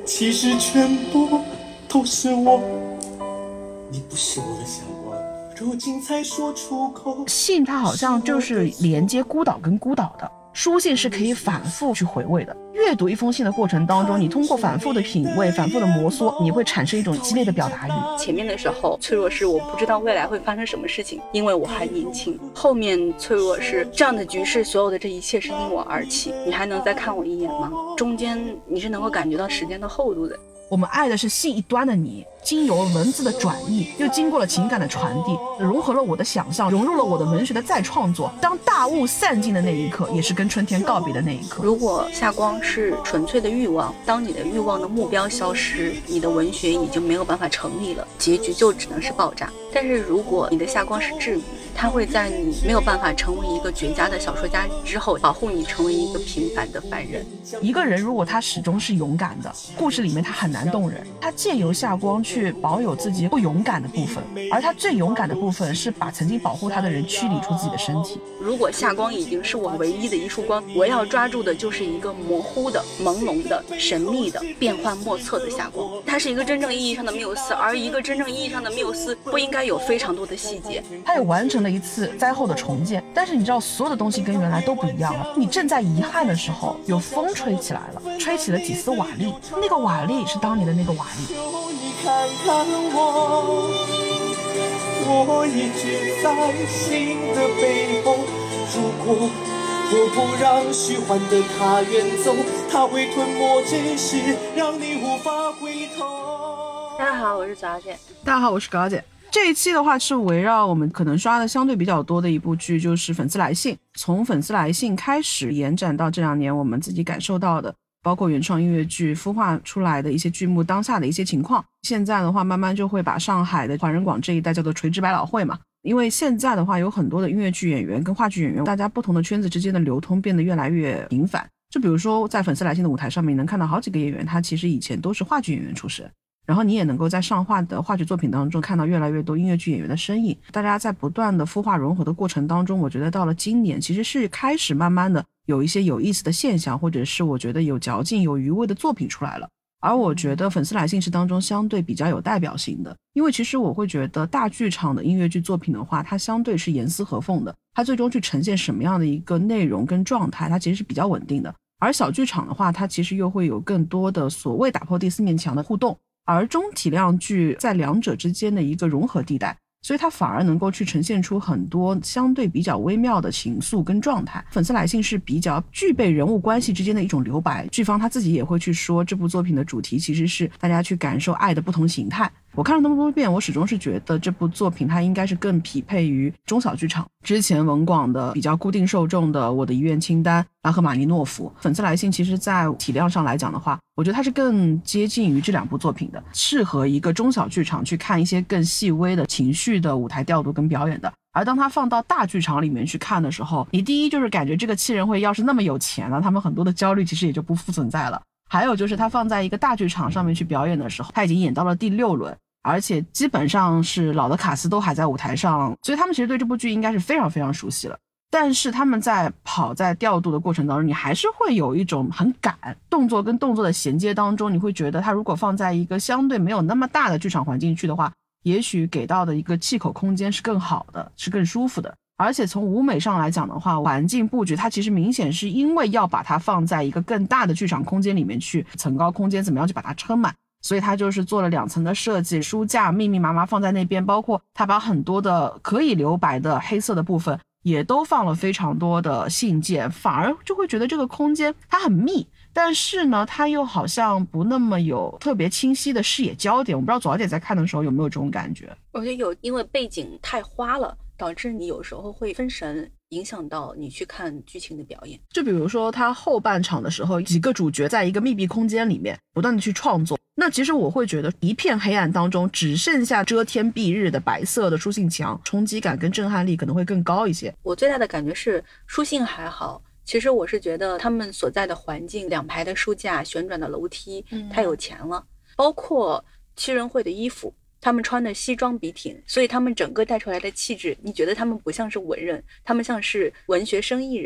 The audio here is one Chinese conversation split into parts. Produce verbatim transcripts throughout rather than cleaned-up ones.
其实全部都是我，你不是我的夏光，如今才说出口。 信它好像就是连接孤岛跟孤岛的，书信是可以反复去回味的。阅读一封信的过程当中，你通过反复的品味，反复的摩挲，你会产生一种激烈的表达欲。 前面的时候脆弱是我不知道未来会发生什么事情，因为我还年轻。后面脆弱是这样的局势，所有的这一切是因我而起，你还能再看我一眼吗？中间你是能够感觉到时间的厚度的。 我们爱的是信一端的你，经由文字的转译，又经过了情感的传递，融合了我的想象，融入了我的文学的再创作。当大雾散尽的那一刻，也是跟春天告别的那一刻。 如果夏光是纯粹的欲望，当你的欲望的目标消失，你的文学已经没有办法成立了，结局就只能是爆炸。但是如果你的夏光是治愈，它会在你没有办法成为一个绝佳的小说家之后，保护你成为一个平凡的凡人。 一个人如果他始终是勇敢的，故事里面他很难动人，他借由夏光去保有自己不勇敢的部分，而他最勇敢的部分是把曾经保护他的人驱离出自己的身体。 如果夏光已经是我唯一的一束光，我要抓住的就是一个模糊的、朦胧的、神秘的、变幻莫测的夏光。它是一个真正意义上的缪斯，而一个真正意义上的缪斯不应该有非常多的细节。 他也完成了一次灾后的重建，但是你知道所有的东西跟原来都不一样了。你正在遗憾的时候，有风吹起来了，吹起了几丝瓦砾，那个瓦砾是当年的那个瓦砾。 你看看我，我一直在心的背后，如果我不让虚幻的他远走，他会吞没真实，让你无法回头。 大家好，我是早姐。 大家好，我是高姐。这一期的话是围绕我们可能刷的相对比较多的一部剧，就是《粉丝来信》。从《粉丝来信》开始延展到这两年我们自己感受到的，包括原创音乐剧孵化出来的一些剧目当下的一些情况。现在的话慢慢就会把上海的环人广这一带叫做垂直百老汇嘛，因为现在的话有很多的音乐剧演员跟话剧演员，大家不同的圈子之间的流通变得越来越频繁。就比如说在《粉丝来信》的舞台上面能看到好几个演员，他其实以前都是话剧演员出身，然后你也能够在上话的话剧作品当中看到越来越多音乐剧演员的身影。大家在不断的孵化融合的过程当中，我觉得到了今年其实是开始慢慢的有一些有意思的现象，或者是我觉得有嚼劲有余味的作品出来了。而我觉得《粉丝来信》是当中相对比较有代表性的，因为其实我会觉得大剧场的音乐剧作品的话，它相对是严丝合缝的，它最终去呈现什么样的一个内容跟状态，它其实是比较稳定的。而小剧场的话，它其实又会有更多的所谓打破第四面墙的互动，而中体量剧在两者之间的一个融合地带，所以它反而能够去呈现出很多相对比较微妙的情愫跟状态。粉丝来信是比较具备人物关系之间的一种留白，剧方他自己也会去说这部作品的主题其实是大家去感受爱的不同形态。我看了那么多遍，我始终是觉得这部作品它应该是更匹配于中小剧场之前文广的比较固定受众的我的遗愿清单、拉赫玛尼诺夫。粉丝来信其实在体量上来讲的话，我觉得它是更接近于这两部作品的，适合一个中小剧场去看一些更细微的情绪的舞台调度跟表演的。而当它放到大剧场里面去看的时候，你第一就是感觉这个七人会要是那么有钱了，他们很多的焦虑其实也就不复存在了。还有就是它放在一个大剧场上面去表演的时候，它已经演到了第六轮，而且基本上是老的卡司都还在舞台上，所以他们其实对这部剧应该是非常非常熟悉了。但是他们在跑在调度的过程当中，你还是会有一种很赶，动作跟动作的衔接当中，你会觉得它如果放在一个相对没有那么大的剧场环境去的话，也许给到的一个气口空间是更好的，是更舒服的。而且从舞美上来讲的话，环境布局它其实明显是因为要把它放在一个更大的剧场空间里面去，层高空间怎么样去把它撑满，所以它就是做了两层的设计，书架密密麻麻放在那边，包括它把很多的可以留白的黑色的部分也都放了非常多的信件，反而就会觉得这个空间它很密，但是呢它又好像不那么有特别清晰的视野焦点。我不知道左小姐在看的时候有没有这种感觉？ 我觉得有，因为背景太花了，导致你有时候会分神，影响到你去看剧情的表演。 就比如说他后半场的时候，几个主角在一个密闭空间里面不断的去创作，那其实我会觉得一片黑暗当中只剩下遮天蔽日的白色的书信墙，冲击感跟震撼力可能会更高一些。 我最大的感觉是书信还好，其实我是觉得他们所在的环境，两排的书架、旋转的楼梯太有钱了，包括七人会的衣服，他们穿的西装笔挺，所以他们整个带出来的气质，你觉得他们不像是文人，他们像是文学生意人。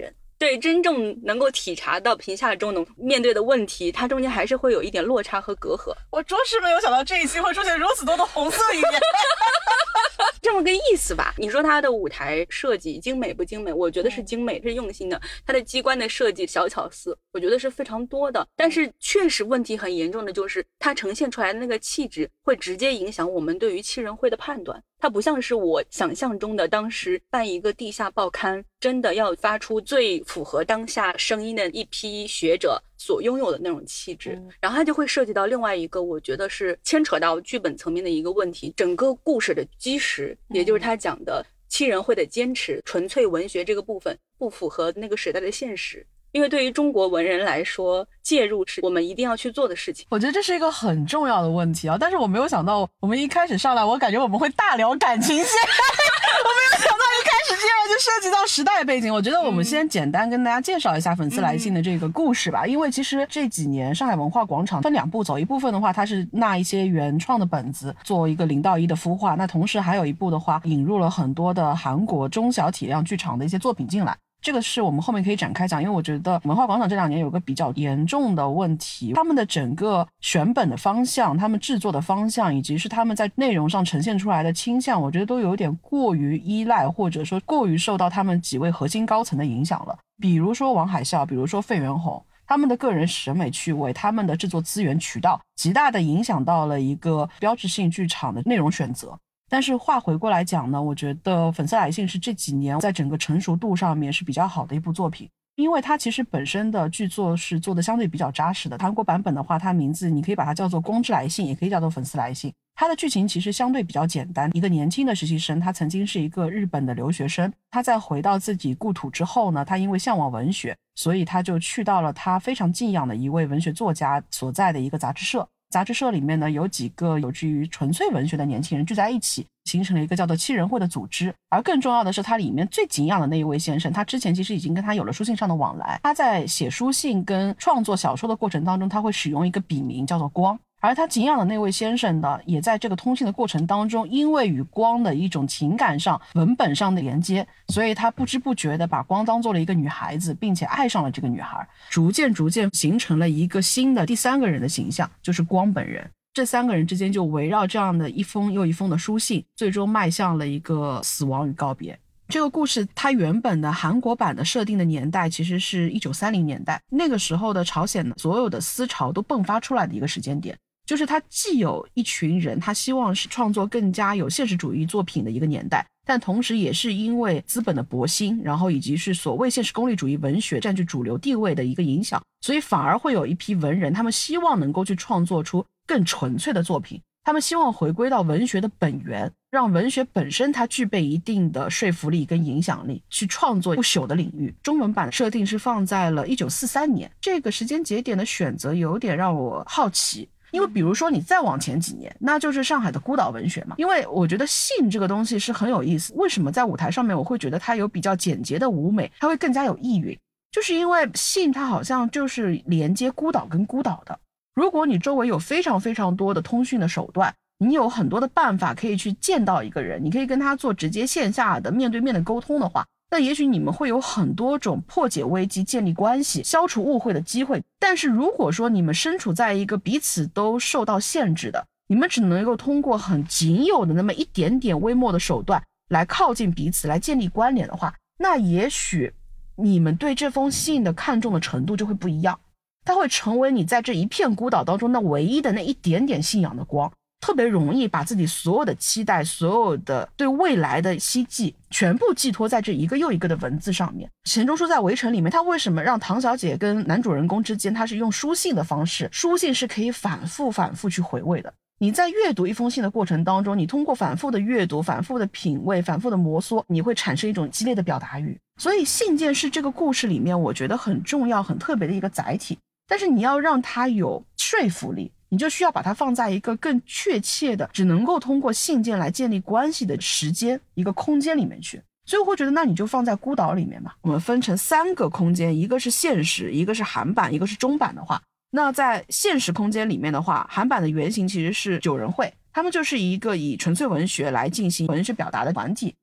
对真正能够体察到贫下中农面对的问题，它中间还是会有一点落差和隔阂。 我着实没有想到这一期会出现如此多的红色语言。 这么个意思吧。你说它的舞台设计精美不精美？我觉得是精美，是用心的。它的机关的设计小巧思，我觉得是非常多的。但是确实问题很严重的就是它呈现出来的那个气质会直接影响我们对于七人会的判断。它不像是我想象中的当时办一个地下报刊真的要发出最符合当下声音的一批学者所拥有的那种气质、嗯、然后它就会涉及到另外一个我觉得是牵扯到剧本层面的一个问题，整个故事的基石，也就是他讲的七人会的坚持，纯粹文学这个部分不符合那个时代的现实。因为对于中国文人来说，介入是我们一定要去做的事情。 我觉得这是一个很重要的问题啊，但是我没有想到我们一开始上来我感觉我们会大聊感情线。我没有想到一开始竟然就涉及到时代背景。我觉得我们先简单跟大家介绍一下粉丝来信的这个故事吧、嗯、因为其实这几年上海文化广场分两步走，一部分的话它是纳一些原创的本子做一个零到一的孵化，那同时还有一部的话引入了很多的韩国中小体量剧场的一些作品进来，这个是我们后面可以展开讲。因为我觉得文化广场这两年有个比较严重的问题，他们的整个选本的方向，他们制作的方向，以及是他们在内容上呈现出来的倾向，我觉得都有点过于依赖，或者说过于受到他们几位核心高层的影响了。比如说王海啸，比如说费元宏，他们的个人审美趣味，他们的制作资源渠道极大的影响到了一个标志性剧场的内容选择。但是话回过来讲呢，我觉得粉丝来信是这几年在整个成熟度上面是比较好的一部作品，因为它其实本身的剧作是做的相对比较扎实的。韩国版本的话，它名字你可以把它叫做光之来信，也可以叫做粉丝来信。它的剧情其实相对比较简单，一个年轻的实习生，他曾经是一个日本的留学生，他在回到自己故土之后呢，他因为向往文学，所以他就去到了他非常敬仰的一位文学作家所在的一个杂志社。杂志社里面呢，有几个有志于纯粹文学的年轻人聚在一起，形成了一个叫做七人会的组织。而更重要的是，它里面最敬仰的那一位先生，他之前其实已经跟他有了书信上的往来。他在写书信跟创作小说的过程当中，他会使用一个笔名叫做光。而他敬仰的那位先生呢，也在这个通信的过程当中，因为与光的一种情感上文本上的连接，所以他不知不觉的把光当做了一个女孩子，并且爱上了这个女孩，逐渐逐渐形成了一个新的第三个人的形象，就是光本人。这三个人之间就围绕这样的一封又一封的书信，最终迈向了一个死亡与告别。这个故事它原本的韩国版的设定的年代其实是一九三零年代，那个时候的朝鲜呢，所有的思潮都迸发出来的一个时间点，就是他既有一群人他希望是创作更加有现实主义作品的一个年代，但同时也是因为资本的勃兴，然后以及是所谓现实功利主义文学占据主流地位的一个影响，所以反而会有一批文人，他们希望能够去创作出更纯粹的作品，他们希望回归到文学的本源，让文学本身它具备一定的说服力跟影响力，去创作不朽的领域。中文版的设定是放在了一九四三年，这个时间节点的选择有点让我好奇。因为比如说你再往前几年，那就是上海的孤岛文学嘛。因为我觉得信这个东西是很有意思，为什么在舞台上面我会觉得它有比较简洁的舞美，它会更加有意蕴，就是因为信它好像就是连接孤岛跟孤岛的。如果你周围有非常非常多的通讯的手段，你有很多的办法可以去见到一个人，你可以跟他做直接线下的面对面的沟通的话，那也许你们会有很多种破解危机、建立关系、消除误会的机会。但是如果说你们身处在一个彼此都受到限制的，你们只能够通过很仅有的那么一点点微末的手段来靠近彼此，来建立关联的话，那也许你们对这封信的看重的程度就会不一样，它会成为你在这一片孤岛当中那唯一的那一点点信仰的光，特别容易把自己所有的期待，所有的对未来的希冀全部寄托在这一个又一个的文字上面。钱钟书在围城里面，他为什么让唐小姐跟男主人公之间他是用书信的方式，书信是可以反复反复去回味的。你在阅读一封信的过程当中，你通过反复的阅读、反复的品味、反复的摩挲，你会产生一种激烈的表达欲。所以信件是这个故事里面我觉得很重要很特别的一个载体，但是你要让它有说服力，你就需要把它放在一个更确切的只能够通过信件来建立关系的时间一个空间里面去。所以我会觉得那你就放在孤岛里面嘛。我们分成三个空间，一个是现实，一个是韩版，一个是中版的话，那在现实空间里面的话，韩版的原型其实是九人会，他们就是一个以纯粹文学来进行文学表达的团体。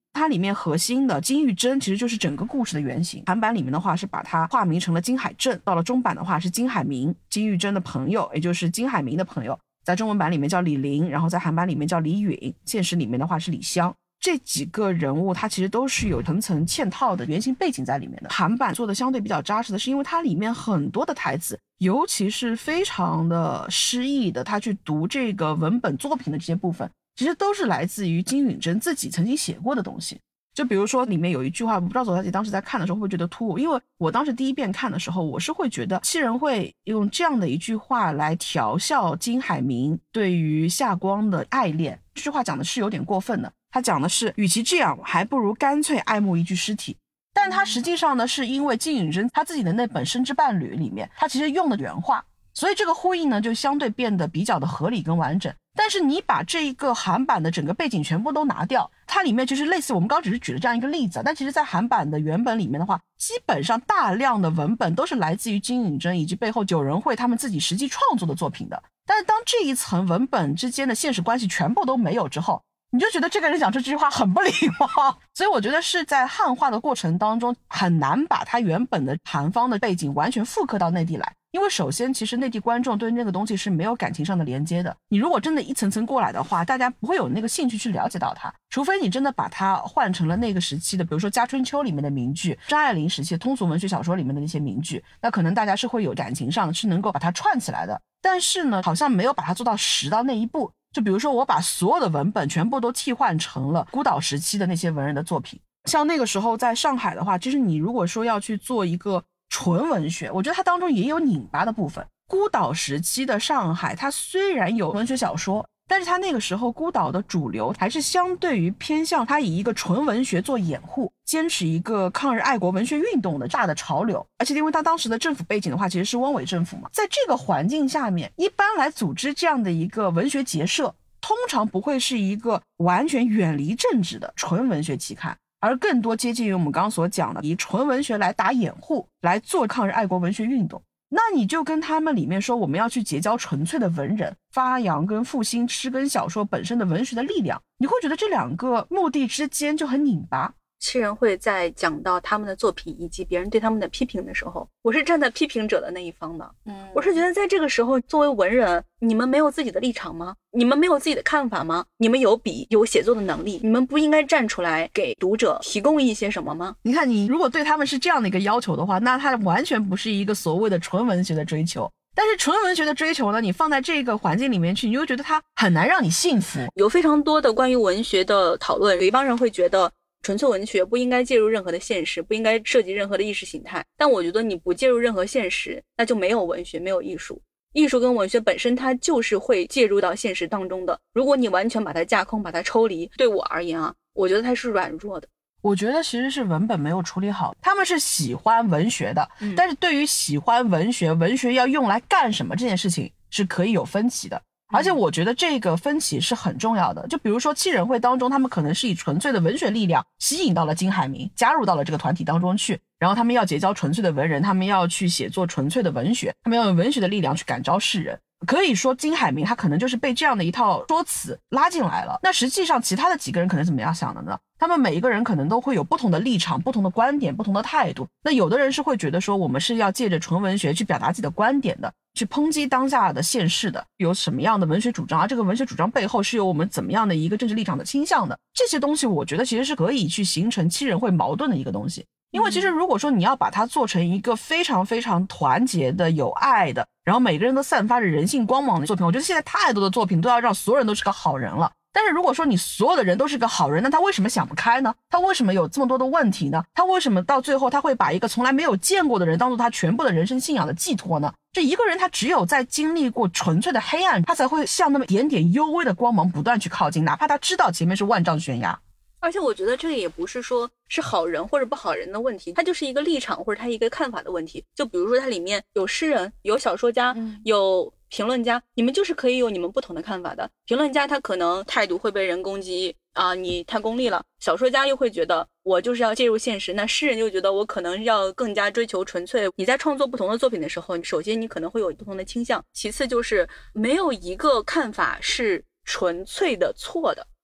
它里面核心的金玉珍其实就是整个故事的原型。韩版里面的话是把它化名成了金海镇，到了中版的话是金海明，金玉珍的朋友，也就是金海明的朋友，在中文版里面叫李林，然后在韩版里面叫李允，现实里面的话是李湘。这几个人物它其实都是有层层嵌套的原型背景在里面的。韩版做的相对比较扎实的是因为它里面很多的台词，尤其是非常的诗意的，他去读这个文本作品的这些部分，其实都是来自于金允珍自己曾经写过的东西。就比如说里面有一句话，我不知道左小姐当时在看的时候会不会觉得突兀，因为我当时第一遍看的时候，我是会觉得七人会用这样的一句话来调笑金海明对于夏光的爱恋。这句话讲的是有点过分的，他讲的是与其这样还不如干脆爱慕一具尸体。但他实际上呢，是因为金允珍他自己的那本《生之伴侣》里面他其实用的原话，所以这个呼应呢就相对变得比较的合理跟完整。但是你把这一个韩版的整个背景全部都拿掉，它里面就是类似我们刚刚只是举了这样一个例子，但其实在韩版的原本里面的话，基本上大量的文本都是来自于金允珍以及背后九人会他们自己实际创作的作品的。但是当这一层文本之间的现实关系全部都没有之后，你就觉得这个人讲这句话很不礼貌。所以我觉得是在汉化的过程当中很难把他原本的韩方的背景完全复刻到内地来，因为首先其实内地观众对那个东西是没有感情上的连接的，你如果真的一层层过来的话，大家不会有那个兴趣去了解到它，除非你真的把它换成了那个时期的，比如说家春秋里面的名句，张爱玲时期的通俗文学小说里面的那些名句，那可能大家是会有感情上是能够把它串起来的。但是呢好像没有把它做到实到那一步，就比如说我把所有的文本全部都替换成了孤岛时期的那些文人的作品。像那个时候在上海的话，其实你如果说要去做一个纯文学，我觉得它当中也有拧巴的部分。孤岛时期的上海它虽然有文学小说，但是它那个时候孤岛的主流还是相对于偏向它以一个纯文学做掩护，坚持一个抗日爱国文学运动的大的潮流。而且因为它当时的政府背景的话其实是汪伪政府嘛，在这个环境下面，一般来组织这样的一个文学结社，通常不会是一个完全远离政治的纯文学期刊，而更多接近于我们刚刚所讲的以纯文学来打掩护，来做抗日爱国文学运动。那你就跟他们里面说我们要去结交纯粹的文人，发扬跟复兴诗跟小说本身的文学的力量，你会觉得这两个目的之间就很拧巴。 七人会在讲到他们的作品以及别人对他们的批评的时候，我是站在批评者的那一方的。嗯，我是觉得在这个时候，作为文人，你们没有自己的立场吗？你们没有自己的看法吗？你们有笔有写作的能力，你们不应该站出来给读者提供一些什么吗？ 你看，你如果对他们是这样的一个要求的话，那它完全不是一个所谓的纯文学的追求。但是纯文学的追求呢，你放在这个环境里面去，你就觉得它很难让你信服。 有非常多的关于文学的讨论，有一帮人会觉得纯粹文学不应该介入任何的现实，不应该涉及任何的意识形态。但我觉得你不介入任何现实，那就没有文学，没有艺术。艺术跟文学本身它就是会介入到现实当中的，如果你完全把它架空，把它抽离，对我而言啊，我觉得它是软弱的。 我觉得其实是文本没有处理好，他们是喜欢文学的、嗯、但是对于喜欢文学文学要用来干什么这件事情是可以有分歧的，而且我觉得这个分歧是很重要的。就比如说七人会当中，他们可能是以纯粹的文学力量吸引到了金海明，加入到了这个团体当中去，然后他们要结交纯粹的文人，他们要去写作纯粹的文学，他们要用文学的力量去感召世人。可以说金海明他可能就是被这样的一套说辞拉进来了。那实际上其他的几个人可能怎么样想的呢？他们每一个人可能都会有不同的立场，不同的观点，不同的态度。那有的人是会觉得说我们是要借着纯文学去表达自己的观点的，去抨击当下的现实的，有什么样的文学主张啊？这个文学主张背后是有我们怎么样的一个政治立场的倾向的，这些东西我觉得其实是可以去形成七人会矛盾的一个东西。因为其实如果说你要把它做成一个非常非常团结的有爱的，然后每个人都散发着人性光芒的作品，我觉得现在太多的作品都要让所有人都是个好人了。但是如果说你所有的人都是个好人，那他为什么想不开呢？他为什么有这么多的问题呢？他为什么到最后他会把一个从来没有见过的人当做他全部的人生信仰的寄托呢？这一个人他只有在经历过纯粹的黑暗，他才会向那么点点幽微的光芒不断去靠近，哪怕他知道前面是万丈悬崖。 而且我觉得这个也不是说是好人或者不好人的问题，它就是一个立场或者它一个看法的问题。就比如说它里面有诗人，有小说家、嗯、有评论家，你们就是可以有你们不同的看法的。评论家他可能态度会被人攻击啊，你太功利了。小说家又会觉得我就是要介入现实，那诗人就觉得我可能要更加追求纯粹。你在创作不同的作品的时候，首先你可能会有不同的倾向，其次就是没有一个看法是纯粹的错的。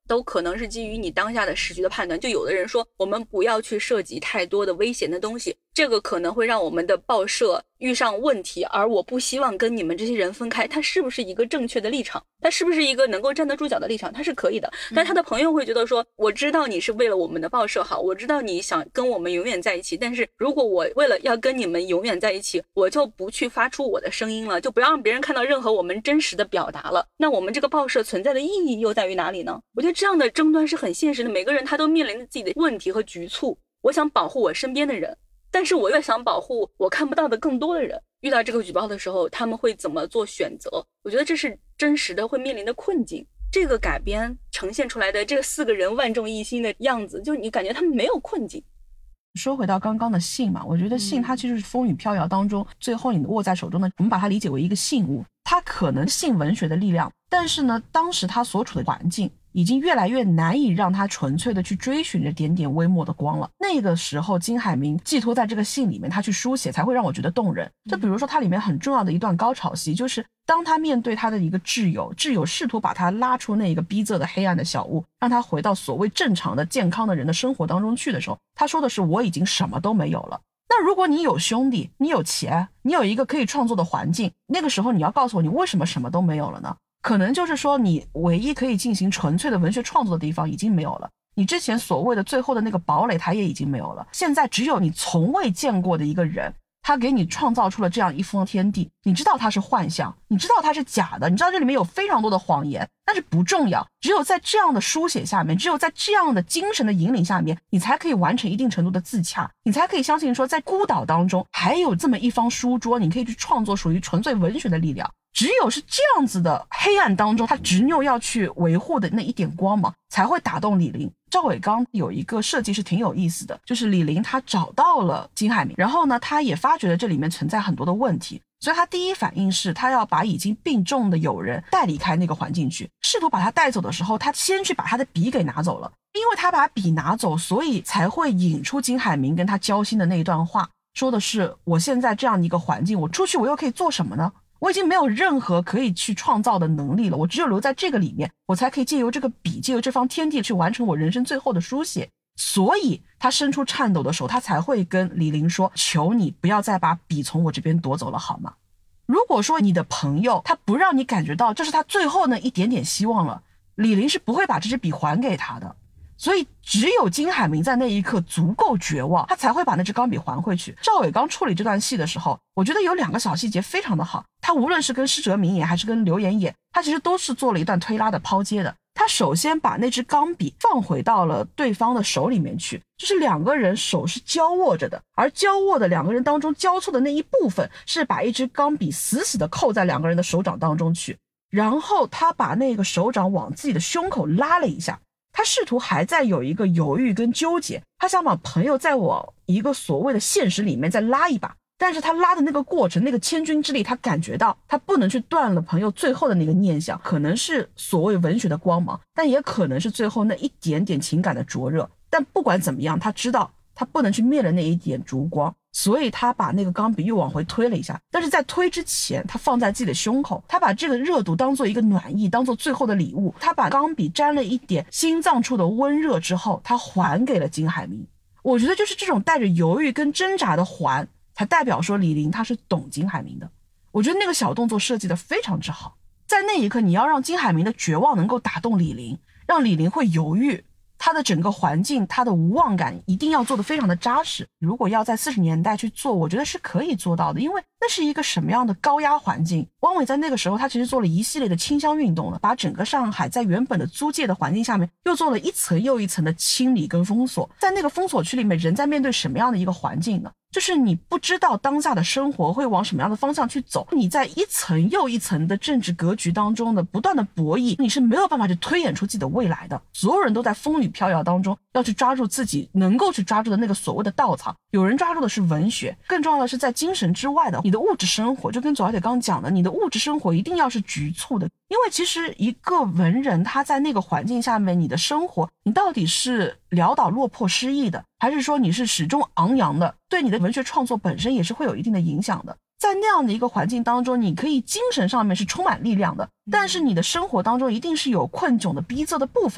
都可能是基于你当下的时局的判断。就有的人说我们不要去涉及太多的危险的东西，这个可能会让我们的报社遇上问题，而我不希望跟你们这些人分开，它是不是一个正确的立场，它是不是一个能够站得住脚的立场，它是可以的。但他的朋友会觉得说，我知道你是为了我们的报社好，我知道你想跟我们永远在一起，但是如果我为了要跟你们永远在一起，我就不去发出我的声音了，就不要让别人看到任何我们真实的表达了，那我们这个报社存在的意义又在于哪里呢？我觉得这样的争端是很现实的，每个人他都面临着自己的问题和局促，我想保护我身边的人，但是我又想保护我看不到的更多的人，遇到这个举报的时候他们会怎么做选择，我觉得这是真实的会面临的困境。这个改编呈现出来的这四个人万众一心的样子，就你感觉他们没有困境。 说回到刚刚的信嘛，我觉得信它其实是风雨飘摇当中、嗯、最后你握在手中的，我们把它理解为一个信物，它可能信文学的力量，但是呢当时它所处的环境已经越来越难以让他纯粹的去追寻着点点微末的光了。那个时候金海明寄托在这个信里面，他去书写才会让我觉得动人。就比如说它里面很重要的一段高潮戏，就是当他面对他的一个挚友，挚友试图把他拉出那个逼仄的黑暗的小屋，让他回到所谓正常的健康的人的生活当中去的时候，他说的是我已经什么都没有了。那如果你有兄弟，你有钱，你有一个可以创作的环境，那个时候你要告诉我你为什么什么都没有了呢？可能就是说你唯一可以进行纯粹的文学创作的地方已经没有了，你之前所谓的最后的那个堡垒它也已经没有了，现在只有你从未见过的一个人，他给你创造出了这样一方天地，你知道它是幻象，你知道它是假的，你知道这里面有非常多的谎言，但是不重要，只有在这样的书写下面，只有在这样的精神的引领下面，你才可以完成一定程度的自洽，你才可以相信说在孤岛当中还有这么一方书桌，你可以去创作属于纯粹文学的力量。只有是这样子的黑暗当中，他执拗要去维护的那一点光芒才会打动李陵。赵伟刚有一个设计是挺有意思的，就是李陵他找到了金海明，然后呢他也发觉了这里面存在很多的问题，所以他第一反应是他要把已经病重的友人带离开那个环境去，试图把他带走的时候，他先去把他的笔给拿走了，因为他把笔拿走，所以才会引出金海明跟他交心的那一段话，说的是我现在这样的一个环境，我出去我又可以做什么呢？我已经没有任何可以去创造的能力了，我只有留在这个里面，我才可以借由这个笔，借由这方天地去完成我人生最后的书写。所以他伸出颤抖的手，他才会跟李陵说，求你不要再把笔从我这边夺走了好吗？如果说你的朋友他不让你感觉到这是他最后那一点点希望了，李陵是不会把这支笔还给他的。所以只有金海明在那一刻足够绝望，他才会把那支钢笔还回去。赵伟刚处理这段戏的时候，我觉得有两个小细节非常的好，他无论是跟施哲明演还是跟刘演演，他其实都是做了一段推拉的抛接的。他首先把那支钢笔放回到了对方的手里面去，就是两个人手是交握着的，而交握的两个人当中交错的那一部分是把一支钢笔死死的扣在两个人的手掌当中去，然后他把那个手掌往自己的胸口拉了一下，他试图还在有一个犹豫跟纠结，他想把朋友再往一个所谓的现实里面再拉一把，但是他拉的那个过程，那个千钧之力，他感觉到他不能去断了朋友最后的那个念想，可能是所谓文学的光芒，但也可能是最后那一点点情感的灼热，但不管怎么样，他知道他不能去灭了那一点烛光，所以他把那个钢笔又往回推了一下，但是在推之前他放在自己的胸口，他把这个热度当做一个暖意，当做最后的礼物，他把钢笔沾了一点心脏处的温热之后，他还给了金海明。我觉得就是这种带着犹豫跟挣扎的还，才代表说李陵他是懂金海明的。我觉得那个小动作设计的非常之好，在那一刻你要让金海明的绝望能够打动李陵，让李陵会犹豫，他的整个环境，他的无望感一定要做得非常的扎实。如果要在四十年代去做，我觉得是可以做到的，因为那是一个什么样的高压环境。汪伟在那个时候他其实做了一系列的清乡运动了，把整个上海在原本的租界的环境下面又做了一层又一层的清理跟封锁。在那个封锁区里面，人在面对什么样的一个环境呢？就是你不知道当下的生活会往什么样的方向去走，你在一层又一层的政治格局当中的不断的博弈，你是没有办法去推演出自己的未来的。所有人都在风雨飘摇当中要去抓住自己能够去抓住的那个所谓的稻草，有人抓住的是文学，更重要的是在精神之外的你的物质生活。就跟左小姐刚刚讲的，你的物质生活一定要是局促的，因为其实一个文人他在那个环境下面，你的生活你到底是潦倒落魄失意的，还是说你是始终昂扬的，对你的文学创作本身也是会有一定的影响的。在那样的一个环境当中，你可以精神上面是充满力量的，但是你的生活当中一定是有困窘的逼仄的部分的。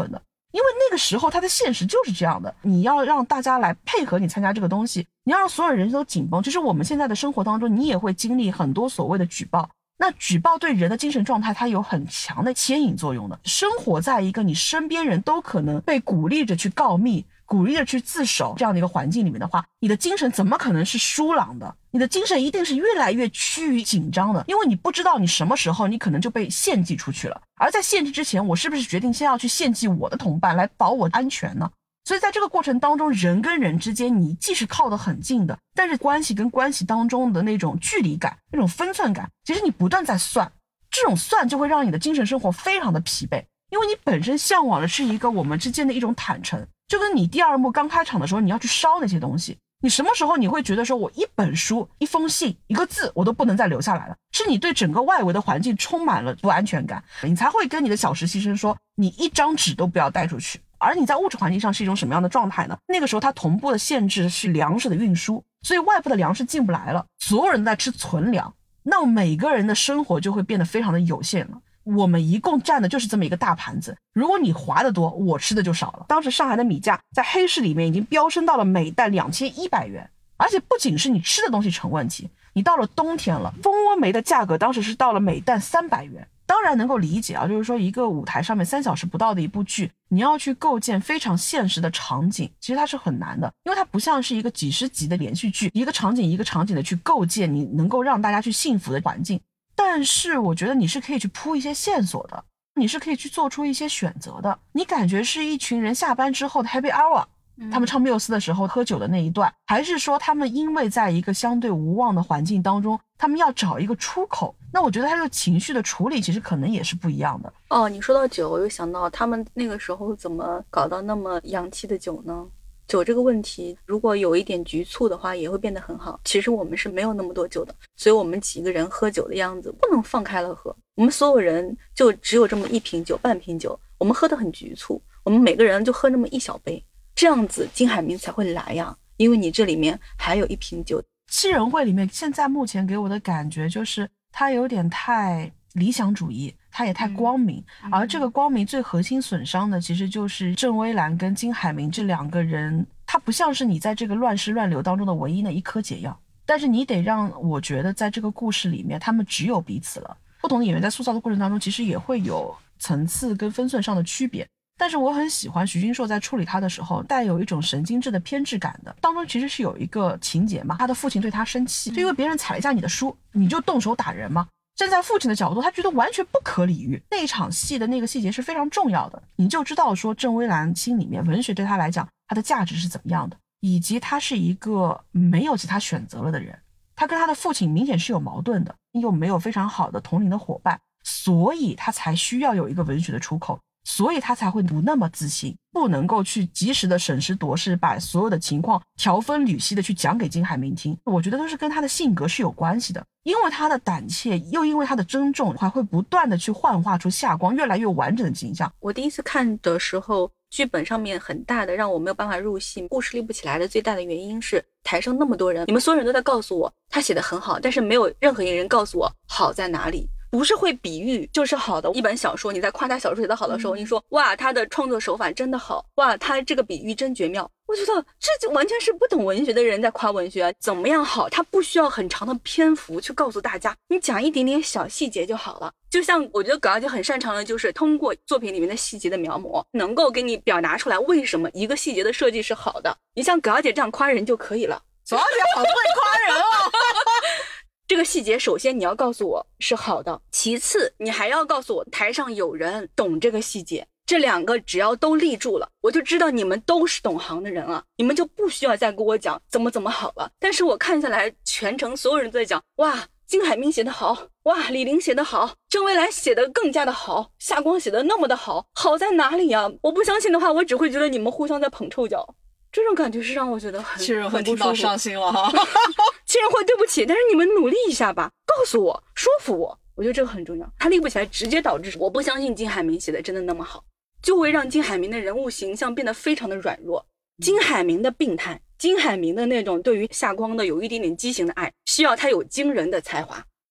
因为那个时候他的现实就是这样的，你要让大家来配合你参加这个东西，你要让所有人都紧绷。其实我们现在的生活当中，你也会经历很多所谓的举报，那举报对人的精神状态它有很强的牵引作用的。生活在一个你身边人都可能被鼓励着去告密，鼓励着去自首这样的一个环境里面的话，你的精神怎么可能是舒朗的？你的精神一定是越来越趋于紧张的，因为你不知道你什么时候你可能就被献祭出去了。而在献祭之前，我是不是决定先要去献祭我的同伴来保我安全呢？所以在这个过程当中，人跟人之间你既是靠得很近的，但是关系跟关系当中的那种距离感，那种分寸感，其实你不断在算，这种算就会让你的精神生活非常的疲惫，因为你本身向往的是一个我们之间的一种坦诚。就跟你第二幕刚开场的时候，你要去烧那些东西，你什么时候你会觉得说我一本书、一封信、一个字我都不能再留下来了，是你对整个外围的环境充满了不安全感，你才会跟你的小实习生说你一张纸都不要带出去。而你在物质环境上是一种什么样的状态呢？那个时候它同步的限制是粮食的运输，所以外部的粮食进不来了，所有人都在吃存粮，那每个人的生活就会变得非常的有限了。我们一共占的就是这么一个大盘子，如果你划得多，我吃的就少了。当时上海的米价在黑市里面已经飙升到了每担两千一百元，而且不仅是你吃的东西成问题，你到了冬天了，蜂窝煤的价格当时是到了每担三百元。当然能够理解啊，就是说一个舞台上面三小时不到的一部剧，你要去构建非常现实的场景，其实它是很难的，因为它不像是一个几十集的连续剧，一个场景一个场景的去构建你能够让大家去幸福的环境。但是我觉得你是可以去铺一些线索的，你是可以去做出一些选择的。你感觉是一群人下班之后的 happy hour， 他们唱缪斯的时候喝酒的那一段，还是说他们因为在一个相对无望的环境当中，他们要找一个出口？那我觉得他这个情绪的处理其实可能也是不一样的。 哦，你说到酒，我又想到他们那个时候怎么搞到那么洋气的酒呢？酒这个问题，如果有一点局促的话，也会变得很好。其实我们是没有那么多酒的，所以我们几个人喝酒的样子不能放开了喝。我们所有人就只有这么一瓶酒、半瓶酒，我们喝得很局促，我们每个人就喝那么一小杯，这样子金海明才会来呀。因为你这里面还有一瓶酒。 七人会里面，现在目前给我的感觉就是他有点太理想主义，他也太光明、嗯、而这个光明最核心损伤的其实就是郑微兰跟金海明这两个人，他不像是你在这个乱世乱流当中的唯一的一颗解药，但是你得让我觉得在这个故事里面他们只有彼此了。不同的演员在塑造的过程当中其实也会有层次跟分寸上的区别，但是我很喜欢徐君硕在处理他的时候带有一种神经质的偏执感的。当中其实是有一个情节嘛，他的父亲对他生气，就因为别人踩了一下你的书你就动手打人嘛，站在父亲的角度他觉得完全不可理喻。那一场戏的那个细节是非常重要的，你就知道说郑微兰心里面文学对他来讲他的价值是怎么样的，以及他是一个没有其他选择了的人，他跟他的父亲明显是有矛盾的，又没有非常好的同龄的伙伴，所以他才需要有一个文学的出口，所以他才会不那么自信，不能够去及时的审时度势，把所有的情况条分缕析的去讲给金海明听。我觉得都是跟他的性格是有关系的，因为他的胆怯又因为他的珍重，还会不断的去幻化出夏光越来越完整的形象。 我第一次看的时候，剧本上面很大的让我没有办法入戏，故事立不起来的最大的原因是台上那么多人，你们所有人都在告诉我他写得很好，但是没有任何一个人告诉我好在哪里。不是会比喻就是好的。一本小说你在夸他小说写得好的时候、嗯、你说哇他的创作手法真的好，哇他这个比喻真绝妙，我觉得这就完全是不懂文学的人在夸文学。怎么样好，他不需要很长的篇幅去告诉大家，你讲一点点小细节就好了。就像我觉得葛小姐很擅长的就是通过作品里面的细节的描摹，能够给你表达出来为什么一个细节的设计是好的。你像葛小姐这样夸人就可以了。 葛小姐好会夸人哦这个细节首先你要告诉我是好的，其次你还要告诉我台上有人懂这个细节，这两个只要都立住了，我就知道你们都是懂行的人了，你们就不需要再跟我讲怎么怎么好了。但是我看下来全程所有人都在讲哇金海明写得好，哇李玲写得好，郑微兰写得更加的好，夏光写得那么的好，好在哪里呀？我不相信的话我只会觉得你们互相在捧臭脚，这种感觉是让我觉得很七人会听到伤心了哈七人会对不起，但是你们努力一下吧，告诉我说服我，我觉得这个很重要。他立不起来直接导致我不相信金海明写的真的那么好，就会让金海明的人物形象变得非常的软弱。金海明的病态，金海明的那种对于夏光的有一点点畸形的爱，需要他有惊人的才华。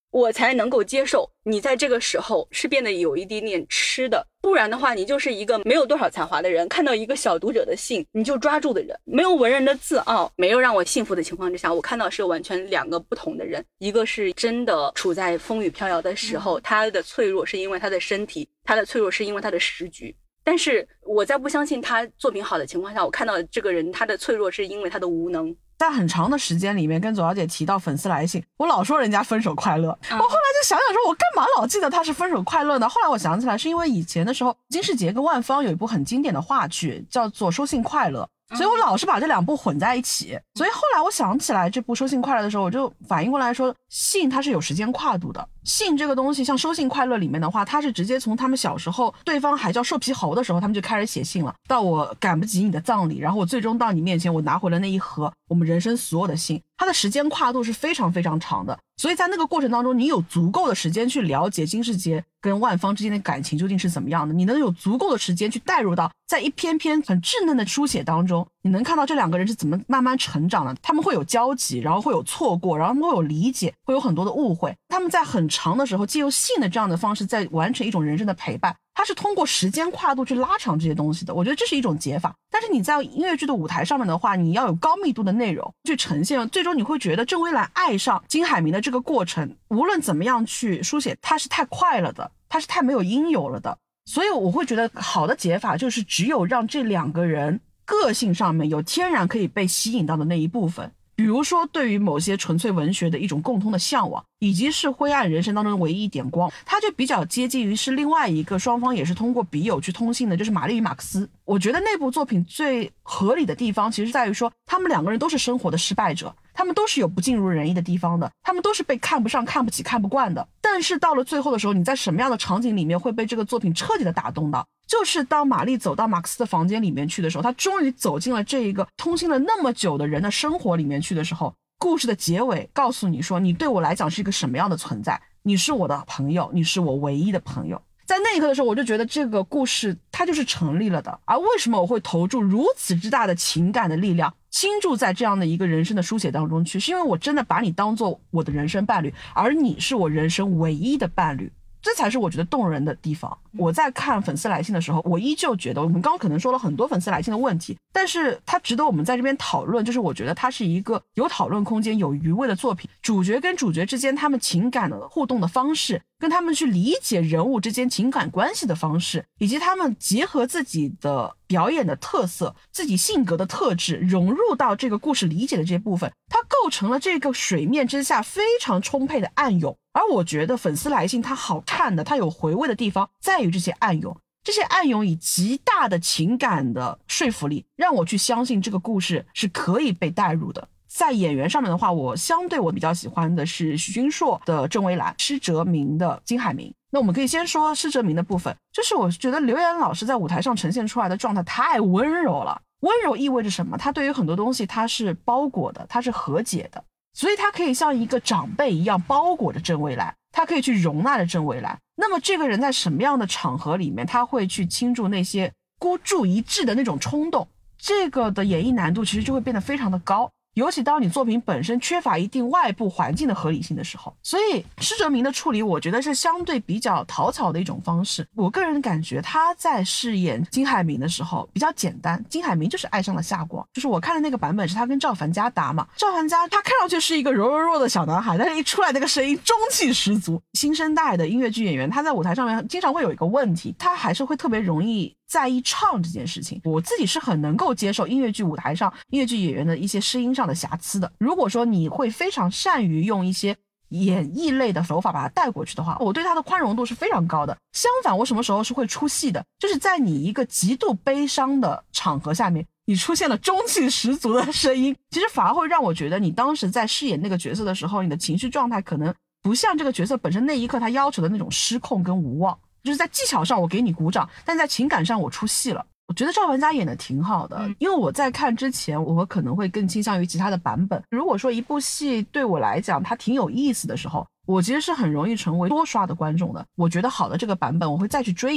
我才能够接受你在这个时候是变得有一点点吃的，不然的话你就是一个没有多少才华的人，看到一个小读者的信你就抓住的人，没有文人的自傲，没有让我幸福的情况之下，我看到是完全两个不同的人。一个是真的处在风雨飘摇的时候，他的脆弱是因为他的身体，他的脆弱是因为他的时局，但是我在不相信他作品好的情况下，我看到这个人他的脆弱是因为他的无能。 在很长的时间里面跟左小姐提到粉丝来信，我老说人家分手快乐、嗯、我后来就想想说我干嘛老记得他是分手快乐呢？后来我想起来是因为以前的时候金世杰跟万芳有一部很经典的话剧叫做收信快乐，所以我老是把这两部混在一起，所以后来我想起来这部收信快乐的时候，我就反应过来说信它是有时间跨度的。信这个东西像收信快乐里面的话，它是直接从他们小时候对方还叫瘦皮猴的时候他们就开始写信了，到我赶不及你的葬礼，然后我最终到你面前我拿回了那一盒我们人生所有的信，它的时间跨度是非常非常长的。所以在那个过程当中你有足够的时间去了解金世杰跟万芳之间的感情究竟是怎么样的，你能有足够的时间去带入到在一篇篇很稚嫩的书写当中，你能看到这两个人是怎么慢慢成长的，他们会有交集，然后会有错过，然后他们会有理解，会有很多的误会，他们在很长的时候借由信的这样的方式在完成一种人生的陪伴，它是通过时间跨度去拉长这些东西的，我觉得这是一种解法。但是你在音乐剧的舞台上面的话，你要有高密度的内容去呈现，最终你会觉得郑微兰爱上金海明的这个过程无论怎么样去书写它是太快了的，它是太没有因由了的。所以我会觉得好的解法就是只有让这两个人个性上面有天然可以被吸引到的那一部分，比如说对于某些纯粹文学的一种共通的向往，以及是灰暗人生当中的唯一一点光，它就比较接近于是另外一个双方也是通过笔友去通信的，就是玛丽与马克思。我觉得那部作品最合理的地方其实在于说他们两个人都是生活的失败者，他们都是有不尽如人意的地方的，他们都是被看不上看不起看不惯的，但是到了最后的时候，你在什么样的场景里面会被这个作品彻底的打动到，就是当玛丽走到马克思的房间里面去的时候，她终于走进了这一个通信了那么久的人的生活里面去的时候，故事的结尾告诉你说你对我来讲是一个什么样的存在，你是我的朋友，你是我唯一的朋友。在那一刻的时候我就觉得这个故事它就是成立了的。而为什么我会投注如此之大的情感的力量倾注在这样的一个人生的书写当中去，是因为我真的把你当做我的人生伴侣，而你是我人生唯一的伴侣，这才是我觉得动人的地方。我在看粉丝来信的时候，我依旧觉得我们刚刚可能说了很多粉丝来信的问题，但是它值得我们在这边讨论，就是我觉得它是一个有讨论空间有余味的作品。主角跟主角之间他们情感的互动的方式，跟他们去理解人物之间情感关系的方式，以及他们结合自己的表演的特色，自己性格的特质融入到这个故事理解的这些部分，它构成了这个水面之下非常充沛的暗涌。而我觉得粉丝来信它好看的，它有回味的地方在于这些暗涌，这些暗涌以极大的情感的说服力让我去相信这个故事是可以被带入的。在演员上面的话，我相对我比较喜欢的是许君硕的郑微兰，施哲明的金海明。那我们可以先说施哲明的部分，就是我觉得刘演老师在舞台上呈现出来的状态太温柔了。温柔意味着什么？他对于很多东西他是包裹的，他是和解的，所以他可以像一个长辈一样包裹着郑微兰，他可以去容纳着郑微兰。那么这个人在什么样的场合里面他会去倾注那些孤注一掷的那种冲动，这个的演绎难度其实就会变得非常的高，尤其当你作品本身缺乏一定外部环境的合理性的时候。所以施哲明的处理我觉得是相对比较讨巧的一种方式。我个人感觉他在饰演金海明的时候比较简单，金海明就是爱上了夏光，就是我看的那个版本是他跟赵凡佳搭嘛，赵凡佳他看上去是一个柔柔弱的小男孩，但是一出来那个声音中气十足。新生代的音乐剧演员他在舞台上面经常会有一个问题，他还是会特别容易在意唱这件事情。我自己是很能够接受音乐剧舞台上音乐剧演员的一些声音上的瑕疵的，如果说你会非常善于用一些演绎类的手法把它带过去的话，我对它的宽容度是非常高的。相反，我什么时候是会出戏的，就是在你一个极度悲伤的场合下面，你出现了中气十足的声音，其实反而会让我觉得你当时在饰演那个角色的时候，你的情绪状态可能不像这个角色本身那一刻他要求的那种失控跟无望。就是在技巧上我给你鼓掌，但在情感上我出戏了。我觉得赵凡佳演的挺好的，因为我在看之前我可能会更倾向于其他的版本。如果说一部戏对我来讲它挺有意思的时候，我其实是很容易成为多刷的观众的。我觉得好的这个版本我会再去追一场，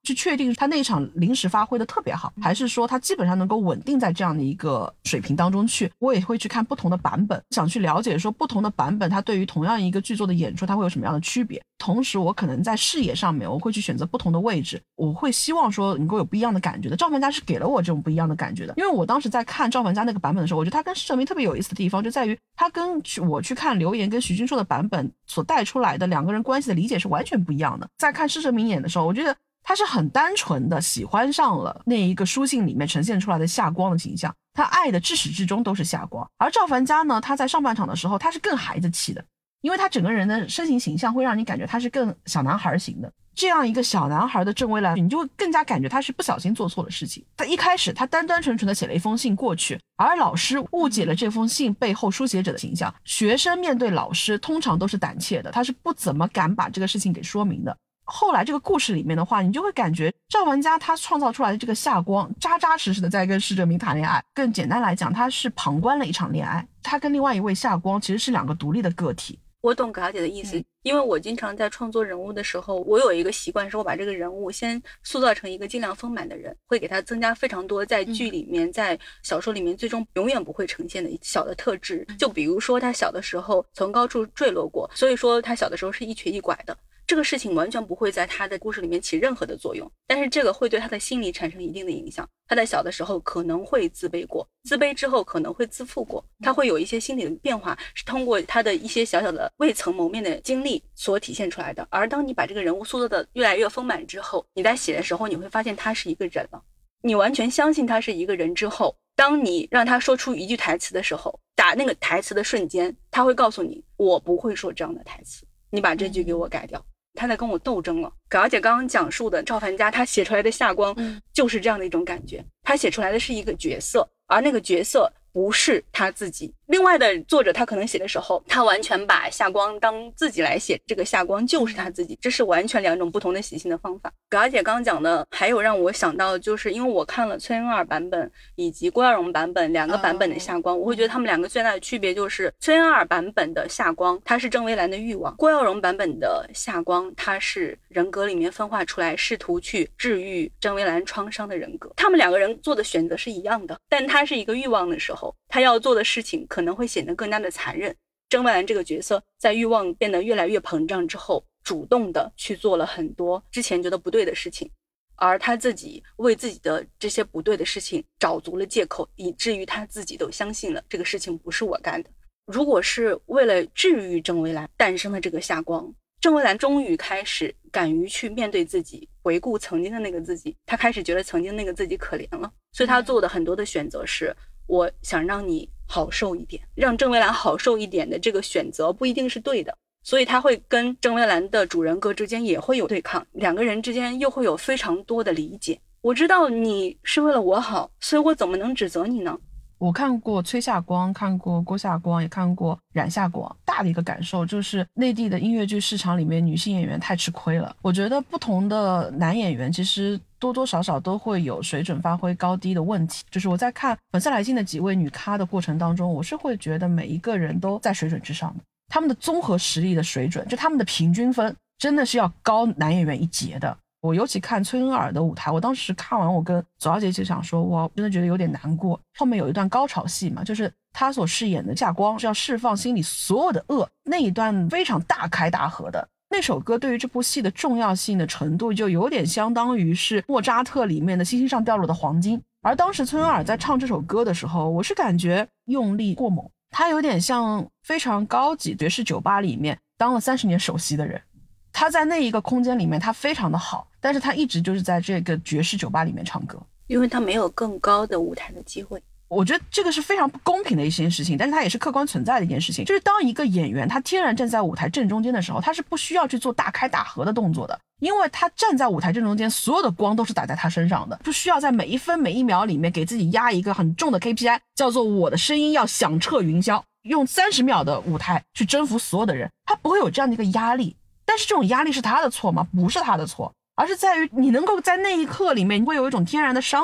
去确定他那一场临时发挥的特别好，还是说他基本上能够稳定在这样的一个水平当中去。我也会去看不同的版本，想去了解说不同的版本它对于同样一个剧作的演出它会有什么样的区别。同时我可能在视野上面我会去选择不同的位置，我会希望说能够有不一样的感觉的。赵凡佳是给了我这种不一样的感觉的，因为我当时在看赵凡佳那个版本的时候，我觉得他跟施哲明特别有意思的地方就在于他跟我去看刘岩跟徐君硕的版本所带出来的两个人关系的理解是完全不一样的。在看施哲明演的时候，我觉得他是很单纯的喜欢上了那一个书信里面呈现出来的夏光的形象，他爱的至始至终都是夏光。而赵凡佳呢，他在上半场的时候他是更孩子气的，因为他整个人的身形形象会让你感觉他是更小男孩型的。这样一个小男孩的郑微兰，你就会更加感觉他是不小心做错了事情。他一开始他单单纯纯的写了一封信过去，而老师误解了这封信背后书写者的形象。学生面对老师通常都是胆怯的，他是不怎么敢把这个事情给说明的。后来这个故事里面的话，你就会感觉赵凡佳他创造出来的这个夏光扎扎实实的在跟施哲明谈恋爱，更简单来讲他是旁观了一场恋爱，他跟另外一位夏光其实是两个独立的个体。 我懂嘎姐的意思、嗯、因为我经常在创作人物的时候，我有一个习惯是我把这个人物先塑造成一个尽量丰满的人，会给他增加非常多在剧里面、嗯、在小说里面最终永远不会呈现的小的特质。就比如说他小的时候从高处坠落过，所以说他小的时候是一瘸一拐的，这个事情完全不会在他的故事里面起任何的作用，但是这个会对他的心理产生一定的影响。他在小的时候可能会自卑过，自卑之后可能会自负过，他会有一些心理的变化，是通过他的一些小小的未曾谋面的经历所体现出来的。而当你把这个人物塑造的越来越丰满之后，你在写的时候你会发现他是一个人了，你完全相信他是一个人之后，当你让他说出一句台词的时候，打那个台词的瞬间他会告诉你我不会说这样的台词，你把这句给我改掉。他在跟我斗争了。而且刚刚讲述的赵凡佳他写出来的夏光就是这样的一种感觉，他写出来的是一个角色，而那个角色不是他自己。另外的作者他可能写的时候，他完全把夏光当自己来写，这个夏光就是他自己，这是完全两种不同的写信的方法。而且刚刚讲的还有让我想到，就是因为我看了崔恩尔版本以及郭耀荣版本两个版本的夏光、oh. 我会觉得他们两个最大的区别就是崔恩尔版本的夏光他是郑微兰的欲望，郭耀荣版本的夏光他是人格里面分化出来试图去治愈郑微兰创伤的人格。他们两个人做的选择是一样的，但他是一个欲望的时候，他要做的事情可能会显得更加的残忍。郑微兰这个角色在欲望变得越来越膨胀之后，主动的去做了很多之前觉得不对的事情，而他自己为自己的这些不对的事情找足了借口，以至于他自己都相信了这个事情不是我干的。如果是为了治愈郑微兰诞生了这个夏光，郑微兰终于开始敢于去面对自己，回顾曾经的那个自己，他开始觉得曾经那个自己可怜了，所以他做的很多的选择是我想让你好受一点，让郑微兰好受一点的这个选择不一定是对的，所以他会跟郑微兰的主人格之间也会有对抗，两个人之间又会有非常多的理解。我知道你是为了我好，所以我怎么能指责你呢？ 我看过崔夏光，看过郭夏光，也看过冉夏光，大的一个感受就是内地的音乐剧市场里面女性演员太吃亏了。我觉得不同的男演员其实多多少少都会有水准发挥高低的问题，就是我在看粉丝来信的几位女咖的过程当中，我是会觉得每一个人都在水准之上的，他们的综合实力的水准，就他们的平均分真的是要高男演员一截的。我尤其看崔恩尔的舞台，我当时看完我跟左小姐就想说，我真的觉得有点难过。后面有一段高潮戏嘛，就是她所饰演的夏光是要释放心里所有的恶，那一段非常大开大合的。那首歌对于这部戏的重要性的程度就有点相当于是莫扎特里面的星星上掉落的黄金。而当时崔恩尔在唱这首歌的时候，我是感觉用力过猛，他有点像非常高级爵士酒吧里面当了三十年首席的人，他在那一个空间里面他非常的好，但是他一直就是在这个爵士酒吧里面唱歌， 因为他没有更高的舞台的机会。 我觉得这个是非常不公平的一件事情，但是它也是客观存在的一件事情。就是当一个演员他天然站在舞台正中间的时候，他是不需要去做大开大合的动作的，因为他站在舞台正中间，所有的光都是打在他身上的，不需要在每一分每一秒里面给自己压一个很重的 K P I， 叫做我的声音要响彻云霄，用三十秒的舞台去征服所有的人，他不会有这样的一个压力。但是这种压力是他的错吗？不是他的错，而是在于你能够在那一刻里面，你会有一种天然的伤感，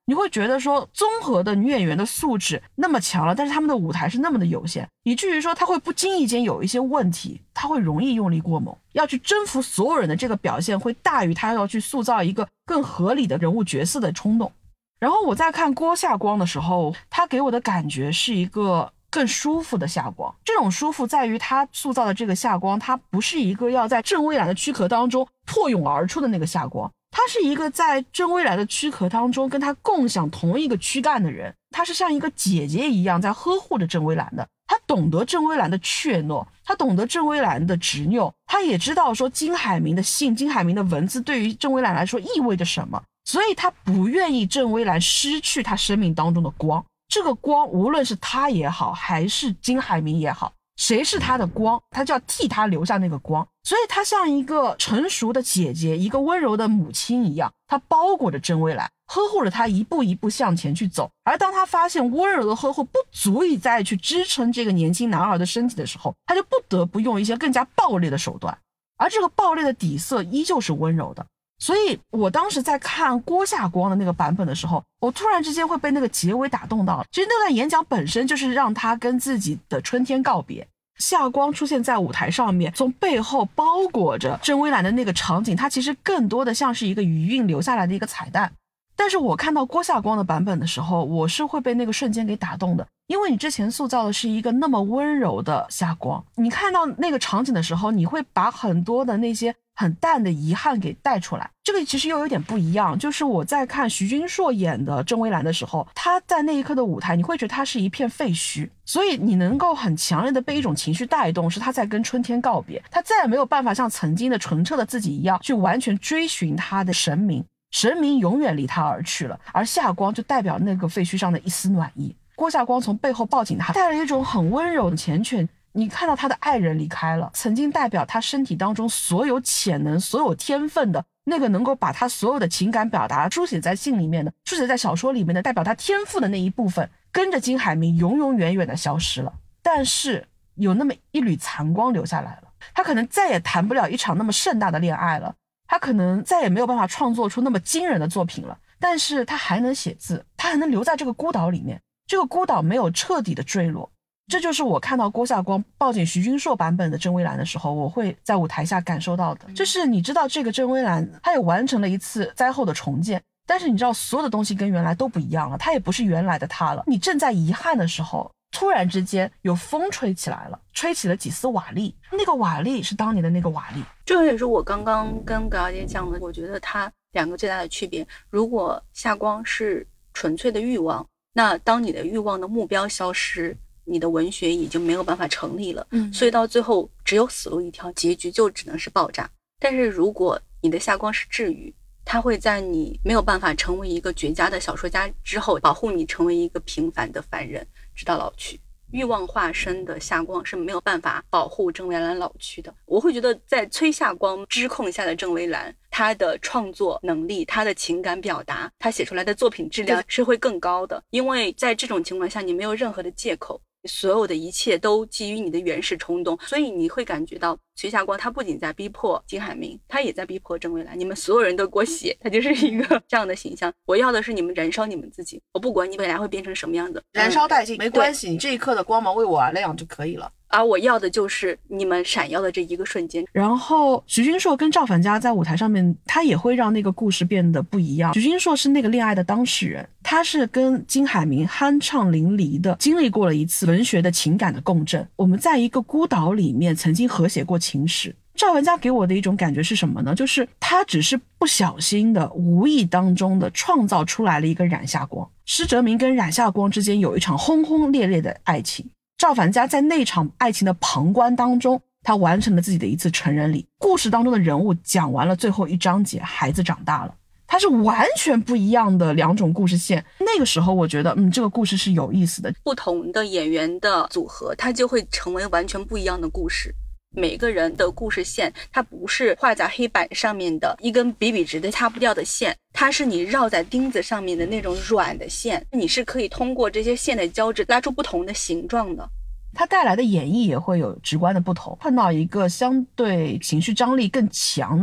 你会觉得说综合的女演员的素质那么强了，但是他们的舞台是那么的有限，以至于说他会不经意间有一些问题，他会容易用力过猛，要去征服所有人的这个表现会大于他要去塑造一个更合理的人物角色的冲动。然后我在看郭夏光的时候，他给我的感觉是一个更舒服的夏光。这种舒服在于他塑造的这个夏光，他不是一个要在郑微兰的躯壳当中破蛹而出的那个夏光，他是一个在郑微兰的躯壳当中跟他共享同一个躯干的人，他是像一个姐姐一样在呵护着郑微兰的。他懂得郑微兰的怯懦，他懂得郑微兰的执拗，他也知道说金海明的信、金海明的文字对于郑微兰来说意味着什么，所以他不愿意郑微兰失去他生命当中的光。这个光无论是他也好还是金海明也好，谁是他的光，他就要替他留下那个光。所以他像一个成熟的姐姐，一个温柔的母亲一样，他包裹着郑微兰，呵护着他一步一步向前去走。而当他发现温柔的呵护不足以再去支撑这个年轻男孩的身体的时候，他就不得不用一些更加暴烈的手段，而这个暴烈的底色依旧是温柔的。所以我当时在看郭夏光的那个版本的时候，我突然之间会被那个结尾打动到了。其实那段演讲本身就是让他跟自己的春天告别，夏光出现在舞台上面，从背后包裹着郑微兰的那个场景，它其实更多的像是一个余韵留下来的一个彩蛋。但是我看到郭夏光的版本的时候，我是会被那个瞬间给打动的，因为你之前塑造的是一个那么温柔的夏光，你看到那个场景的时候，你会把很多的那些很淡的遗憾给带出来。这个其实又有点不一样，就是我在看徐君硕演的郑微兰的时候，他在那一刻的舞台，你会觉得他是一片废墟，所以你能够很强烈的被一种情绪带动，是他在跟春天告别，他再也没有办法像曾经的纯澈的自己一样去完全追寻他的神明，神明永远离他而去了，而夏光就代表那个废墟上的一丝暖意。郭夏光从背后抱紧他，带了一种很温柔的缱绻。你看到他的爱人离开了，曾经代表他身体当中所有潜能、所有天分的那个能够把他所有的情感表达书写在信里面的、书写在小说里面的，代表他天赋的那一部分，跟着金海明永永远远的消失了。但是有那么一缕残光留下来了，他可能再也谈不了一场那么盛大的恋爱了，他可能再也没有办法创作出那么惊人的作品了，但是他还能写字，他还能留在这个孤岛里面，这个孤岛没有彻底的坠落。这就是我看到郭夏光抱紧徐君硕版本的郑微兰的时候，我会在舞台下感受到的，就是你知道这个郑微兰她也完成了一次灾后的重建，但是你知道所有的东西跟原来都不一样了，她也不是原来的她了。你正在遗憾的时候，突然之间有风吹起来了，吹起了几丝瓦砾，那个瓦砾是当年的那个瓦砾。 这也是我刚刚跟葛小姐讲的，我觉得它两个最大的区别。如果夏光是纯粹的欲望，那当你的欲望的目标消失，你的文学已经没有办法成立了，嗯，所以到最后只有死路一条，结局就只能是爆炸。但是如果你的夏光是治愈，它会在你没有办法成为一个绝佳的小说家之后，保护你成为一个平凡的凡人，直到老去。欲望化身的夏光是没有办法保护郑微兰老去的。我会觉得在崔夏光支控下的郑微兰，她的创作能力，她的情感表达，她写出来的作品质量是会更高的，因为在这种情况下你没有任何的借口，所有的一切都基于你的原始冲动，所以你会感觉到崔夏光他不仅在逼迫金海明，他也在逼迫郑微兰，你们所有人都给我写，他就是一个这样的形象。我要的是你们燃烧你们自己，我不管你未来会变成什么样的， 燃烧殆尽、嗯、没关系，你这一刻的光芒为我而亮就可以了。 而我要的就是你们闪耀的这一个瞬间。 然后徐君硕跟赵凡佳在舞台上面，他也会让那个故事变得不一样。徐君硕是那个恋爱的当事人，他是跟金海明酣畅淋漓的经历过了一次文学的情感的共振。我们在一个孤岛里面曾经合写过情史。赵凡佳给我的一种感觉是什么呢？就是他只是不小心的无意当中的创造出来了一个冉夏光，施哲明跟冉夏光之间有一场轰轰烈烈的爱情。赵凡佳在那场爱情的旁观当中，他完成了自己的一次成人礼。故事当中的人物讲完了最后一章节，孩子长大了，它是完全不一样的两种故事线。那个时候我觉得嗯，这个故事是有意思的。 不同的演员的组合，它就会成为完全不一样的故事。每个人的故事线，它不是画在黑板上面的一根笔笔直的擦不掉的线，它是你绕在钉子上面的那种软的线，你是可以通过这些线的交织拉出不同的形状的。 它带来的演绎也会有直观的不同。碰到一个相对情绪张力更强的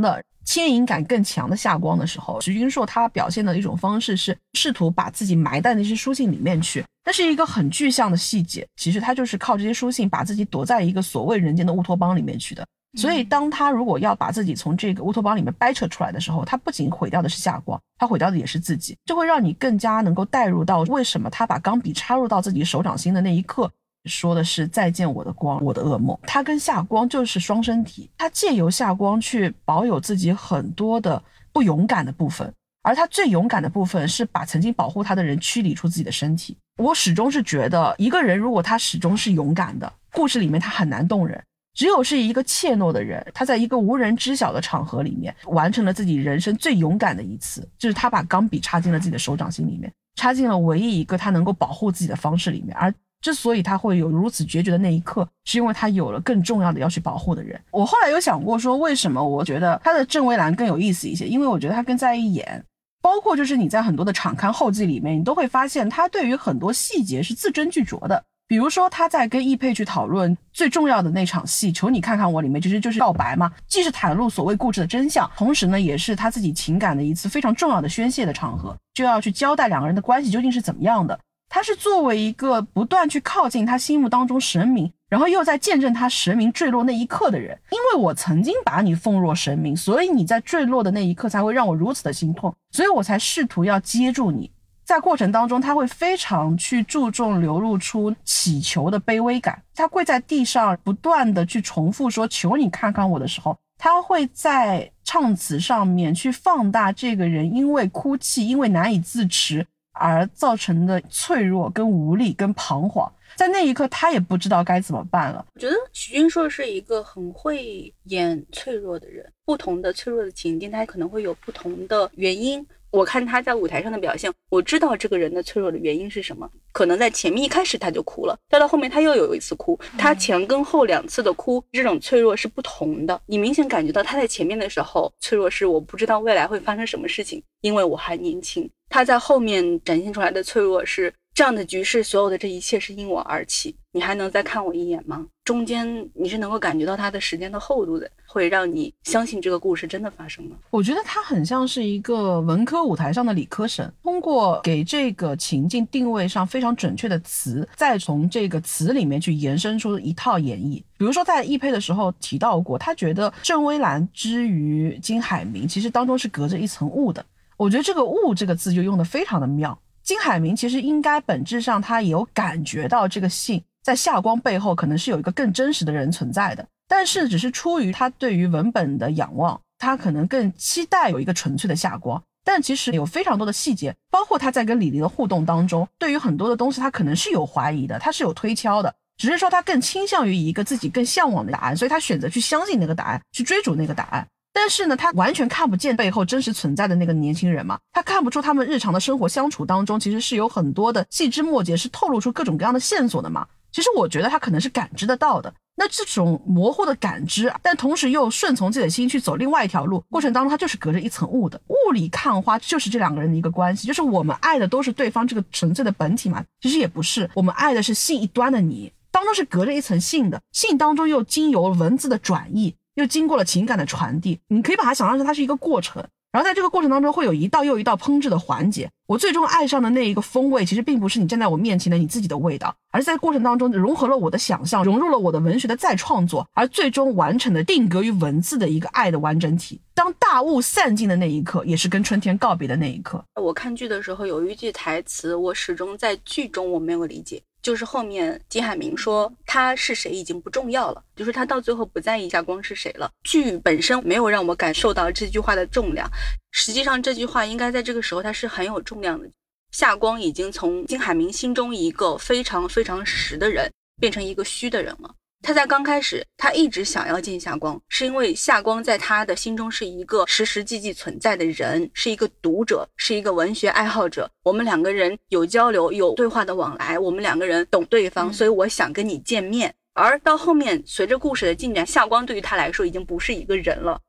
牵引感更强的夏光的时候，徐君硕他表现的一种方式是试图把自己埋在那些书信里面去，那是一个很具象的细节，其实他就是靠这些书信把自己躲在一个所谓人间的乌托邦里面去的。所以当他如果要把自己从这个乌托邦里面掰扯出来的时候，他不仅毁掉的是夏光，他毁掉的也是自己，这会让你更加能够带入到为什么他把钢笔插入到自己手掌心的那一刻说的是再见我的光，我的噩梦。他跟夏光就是双身体，他借由夏光去保有自己很多的不勇敢的部分，而他最勇敢的部分是把曾经保护他的人驱离出自己的身体。我始终是觉得一个人如果他始终是勇敢的，故事里面他很难动人。只有是一个怯懦的人，他在一个无人知晓的场合里面完成了自己人生最勇敢的一次，就是他把钢笔插进了自己的手掌心里面，插进了唯一一个他能够保护自己的方式里面。而之所以他会有如此决绝的那一刻，是因为他有了更重要的要去保护的人。我后来有想过说，为什么我觉得他的郑微兰更有意思一些，因为我觉得他更在意演，包括就是你在很多的场刊后记里面，你都会发现他对于很多细节是字斟句酌的。比如说他在跟易佩去讨论最重要的那场戏求你看看我里面，其实就是告白嘛，既是袒露所谓故事的真相，同时呢也是他自己情感的一次非常重要的宣泄的场合，就要去交代两个人的关系究竟是怎么样的。他是作为一个不断去靠近他心目当中神明，然后又在见证他神明坠落那一刻的人。因为我曾经把你奉若神明，所以你在坠落的那一刻才会让我如此的心痛，所以我才试图要接住你。在过程当中他会非常去注重流露出祈求的卑微感，他跪在地上不断的去重复说求你看看我的时候，他会在唱词上面去放大这个人因为哭泣因为难以自持而造成的脆弱跟无力跟彷徨。在那一刻他也不知道该怎么办了。 我觉得许君硕是一个很会演脆弱的人，不同的脆弱的情境他可能会有不同的原因。我看他在舞台上的表现，我知道这个人的脆弱的原因是什么。可能在前面一开始他就哭了，再到后面他又有一次哭，他前跟后两次的哭，这种脆弱是不同的。你明显感觉到他在前面的时候脆弱是我不知道未来会发生什么事情，因为我还年轻。他在后面展现出来的脆弱是这样的局势，所有的这一切是因我而起，你还能再看我一眼吗？中间你是能够感觉到他的时间的厚度的，会让你相信这个故事真的发生了。 我觉得他很像是一个文科舞台上的理科生，通过给这个情境定位上非常准确的词，再从这个词里面去延伸出一套演绎。比如说在易配的时候提到过，他觉得郑微兰之于金海明其实当中是隔着一层雾的。我觉得这个雾这个字就用得非常的妙。金海明其实应该本质上他也有感觉到这个信在夏光背后可能是有一个更真实的人存在的，但是只是出于他对于文本的仰望，他可能更期待有一个纯粹的夏光。但其实有非常多的细节，包括他在跟李黎的互动当中，对于很多的东西他可能是有怀疑的，他是有推敲的，只是说他更倾向于一个自己更向往的答案，所以他选择去相信那个答案，去追逐那个答案。但是呢他完全看不见背后真实存在的那个年轻人嘛，他看不出他们日常的生活相处当中其实是有很多的细枝末节是透露出各种各样的线索的嘛。其实我觉得他可能是感知得到的，那这种模糊的感知但同时又顺从自己的心去走另外一条路，过程当中他就是隔着一层雾的。雾里看花就是这两个人的一个关系，就是我们爱的都是对方这个纯粹的本体嘛，其实也不是，我们爱的是信一端的你，当中是隔着一层信的，信当中又经由文字的转译，又经过了情感的传递，你可以把它想象成它是一个过程，然后在这个过程当中会有一道又一道烹制的环节。我最终爱上的那一个风味其实并不是你站在我面前的你自己的味道，而是在过程当中融合了我的想象，融入了我的文学的再创作，而最终完成的定格于文字的一个爱的完整体。当大雾散尽的那一刻，也是跟春天告别的那一刻。 我看剧的时候有一句台词我始终在剧中我没有理解，就是后面金海明说他是谁已经不重要了，就是他到最后不在意夏光是谁了。剧本身没有让我感受到这句话的重量，实际上这句话应该在这个时候它是很有重量的。夏光已经从金海明心中一个非常非常实的人变成一个虚的人了。他在刚开始他一直想要见夏光，是因为夏光在他的心中是一个实实际际存在的人，是一个读者，是一个文学爱好者，我们两个人有交流有对话的往来，我们两个人懂对方，所以我想跟你见面。而到后面随着故事的进展，夏光对于他来说已经不是一个人了，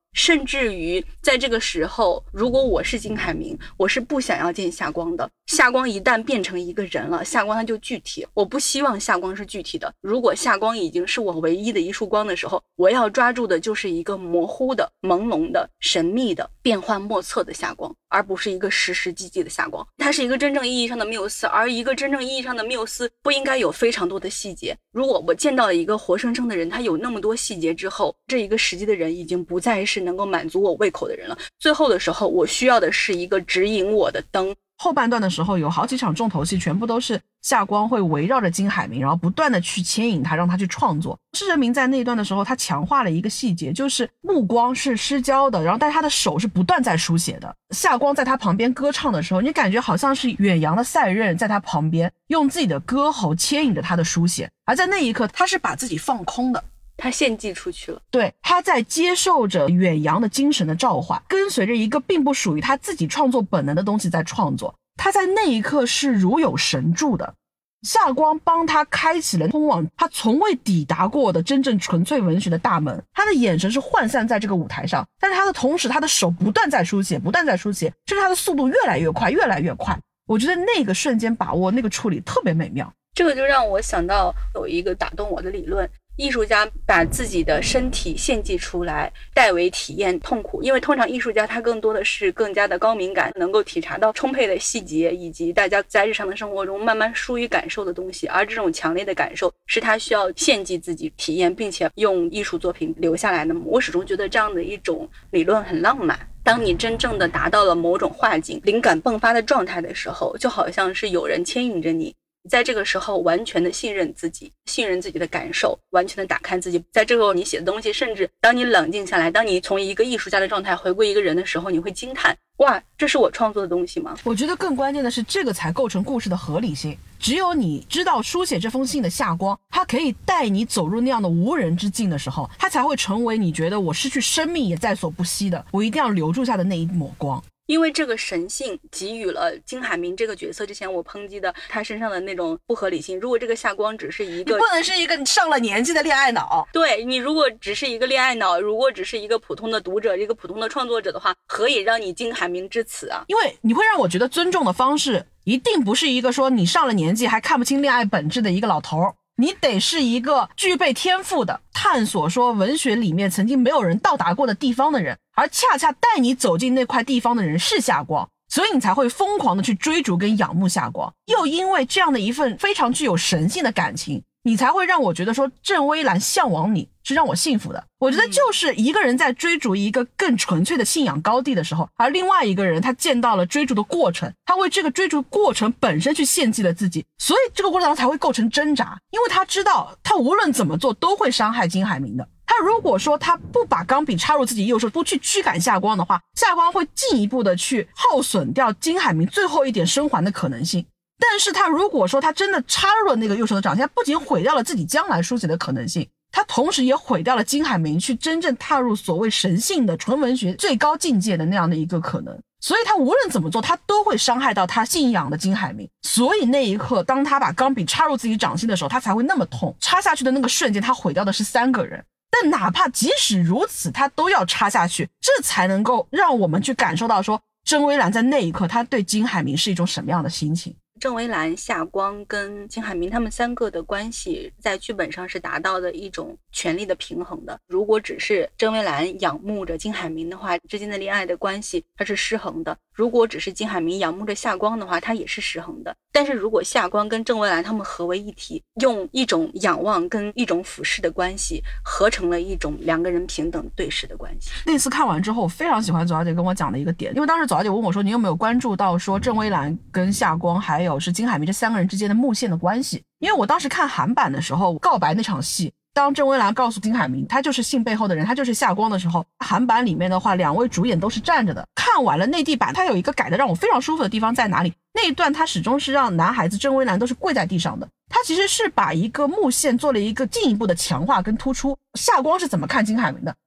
甚至于在这个时候，如果我是金海明，我是不想要见夏光的。夏光一旦变成一个人了，夏光他就具体，我不希望夏光是具体的。如果夏光已经是我唯一的一束光的时候，我要抓住的就是一个模糊的、朦胧的、神秘的、变幻莫测的夏光，而不是一个实实际际的夏光。它是一个真正意义上的缪斯，而一个真正意义上的缪斯不应该有非常多的细节。如果我见到了一个活生生的人，他有那么多细节之后，这一个实际的人已经不再是能够满足我胃口的人了。最后的时候，我需要的是一个指引我的灯。 后半段的时候有好几场重头戏，全部都是夏光会围绕着金海明，然后不断的去牵引他，让他去创作。施哲明在那一段的时候，他强化了一个细节，就是目光是失焦的，然后但是他的手是不断在书写的。夏光在他旁边歌唱的时候，你感觉好像是远洋的赛壬在他旁边用自己的歌喉牵引着他的书写，而在那一刻他是把自己放空的， 他献祭出去了。 对，他在接受着远洋的精神的召唤，跟随着一个并不属于他自己创作本能的东西在创作。他在那一刻是如有神助的，夏光帮他开启了通往他从未抵达过的真正纯粹文学的大门。他的眼神是涣散在这个舞台上，但是他的同时他的手不断在书写不断在书写，甚至他的速度越来越快越来越快。我觉得那个瞬间把握那个处理特别美妙。 这个就让我想到有一个打动我的理论，艺术家把自己的身体献祭出来，代为体验痛苦。因为通常艺术家他更多的是更加的高敏感，能够体察到充沛的细节以及大家在日常的生活中慢慢疏于感受的东西，而这种强烈的感受是他需要献祭自己体验并且用艺术作品留下来的。我始终觉得这样的一种理论很浪漫。当你真正的达到了某种画境灵感迸发的状态的时候，就好像是有人牵引着你，在这个时候完全的信任自己，信任自己的感受，完全的打开自己。在这个你写的东西，甚至当你冷静下来，当你从一个艺术家的状态回归一个人的时候，你会惊叹，哇，这是我创作的东西吗？ 我觉得更关键的是，这个才构成故事的合理性。只有你知道书写这封信的夏光，他可以带你走入那样的无人之境的时候，他才会成为你觉得我失去生命也在所不惜的，我一定要留住下的那一抹光。 因为这个神性给予了金海明这个角色之前我抨击的他身上的那种不合理性。如果这个夏光只是一个， 你不能是一个上了年纪的恋爱脑， 对，你如果只是一个恋爱脑，如果只是一个普通的读者，一个普通的创作者的话，何以让你金海明之词啊？ 因为你会让我觉得尊重的方式一定不是一个说你上了年纪还看不清恋爱本质的一个老头，你得是一个具备天赋的探索说文学里面曾经没有人到达过的地方的人，而恰恰带你走进那块地方的人是夏光，所以你才会疯狂的去追逐跟仰慕夏光。又因为这样的一份非常具有神性的感情，你才会让我觉得说郑微兰向往你是让我幸福的。我觉得就是一个人在追逐一个更纯粹的信仰高地的时候，而另外一个人他见到了追逐的过程，他为这个追逐过程本身去献祭了自己，所以这个过程才会构成挣扎。因为他知道他无论怎么做都会伤害金海明的，他如果说他不把钢笔插入自己右手，不去驱赶夏光的话，夏光会进一步的去耗损掉金海明最后一点生还的可能性。但是他如果说他真的插入了那个右手的掌心，他不仅毁掉了自己将来书写的可能性，他同时也毁掉了金海明去真正踏入所谓神性的纯文学最高境界的那样的一个可能。所以他无论怎么做，他都会伤害到他信仰的金海明。所以那一刻当他把钢笔插入自己掌心的时候，他才会那么痛。插下去的那个瞬间，他毁掉的是三个人，但哪怕即使如此，他都要插下去，这才能够让我们去感受到说郑微兰在那一刻他对金海明是一种什么样的心情。 郑微兰、夏光跟金海明他们三个的关系在剧本上是达到的一种权力的平衡的。如果只是郑微兰仰慕着金海明的话，之间的恋爱的关系它是失衡的。如果只是金海明仰慕着夏光的话，它也是失衡的。但是如果夏光跟郑微兰他们合为一体，用一种仰望跟一种俯视的关系合成了一种两个人平等对视的关系。 那次看完之后，我非常喜欢左小姐跟我讲的一个点，因为当时左小姐问我说你有没有关注到说郑微兰跟夏光还有是金海明这三个人之间的幕线的关系。因为我当时看韩版的时候，告白那场戏，当郑微兰告诉金海明他就是信背后的人，他就是夏光的时候，韩版里面的话两位主演都是站着的。看完了内地版，他有一个改的让我非常舒服的地方在哪里，那一段他始终是让男孩子郑微兰都是跪在地上的，他其实是把一个幕线做了一个进一步的强化跟突出。夏光是怎么看金海明的，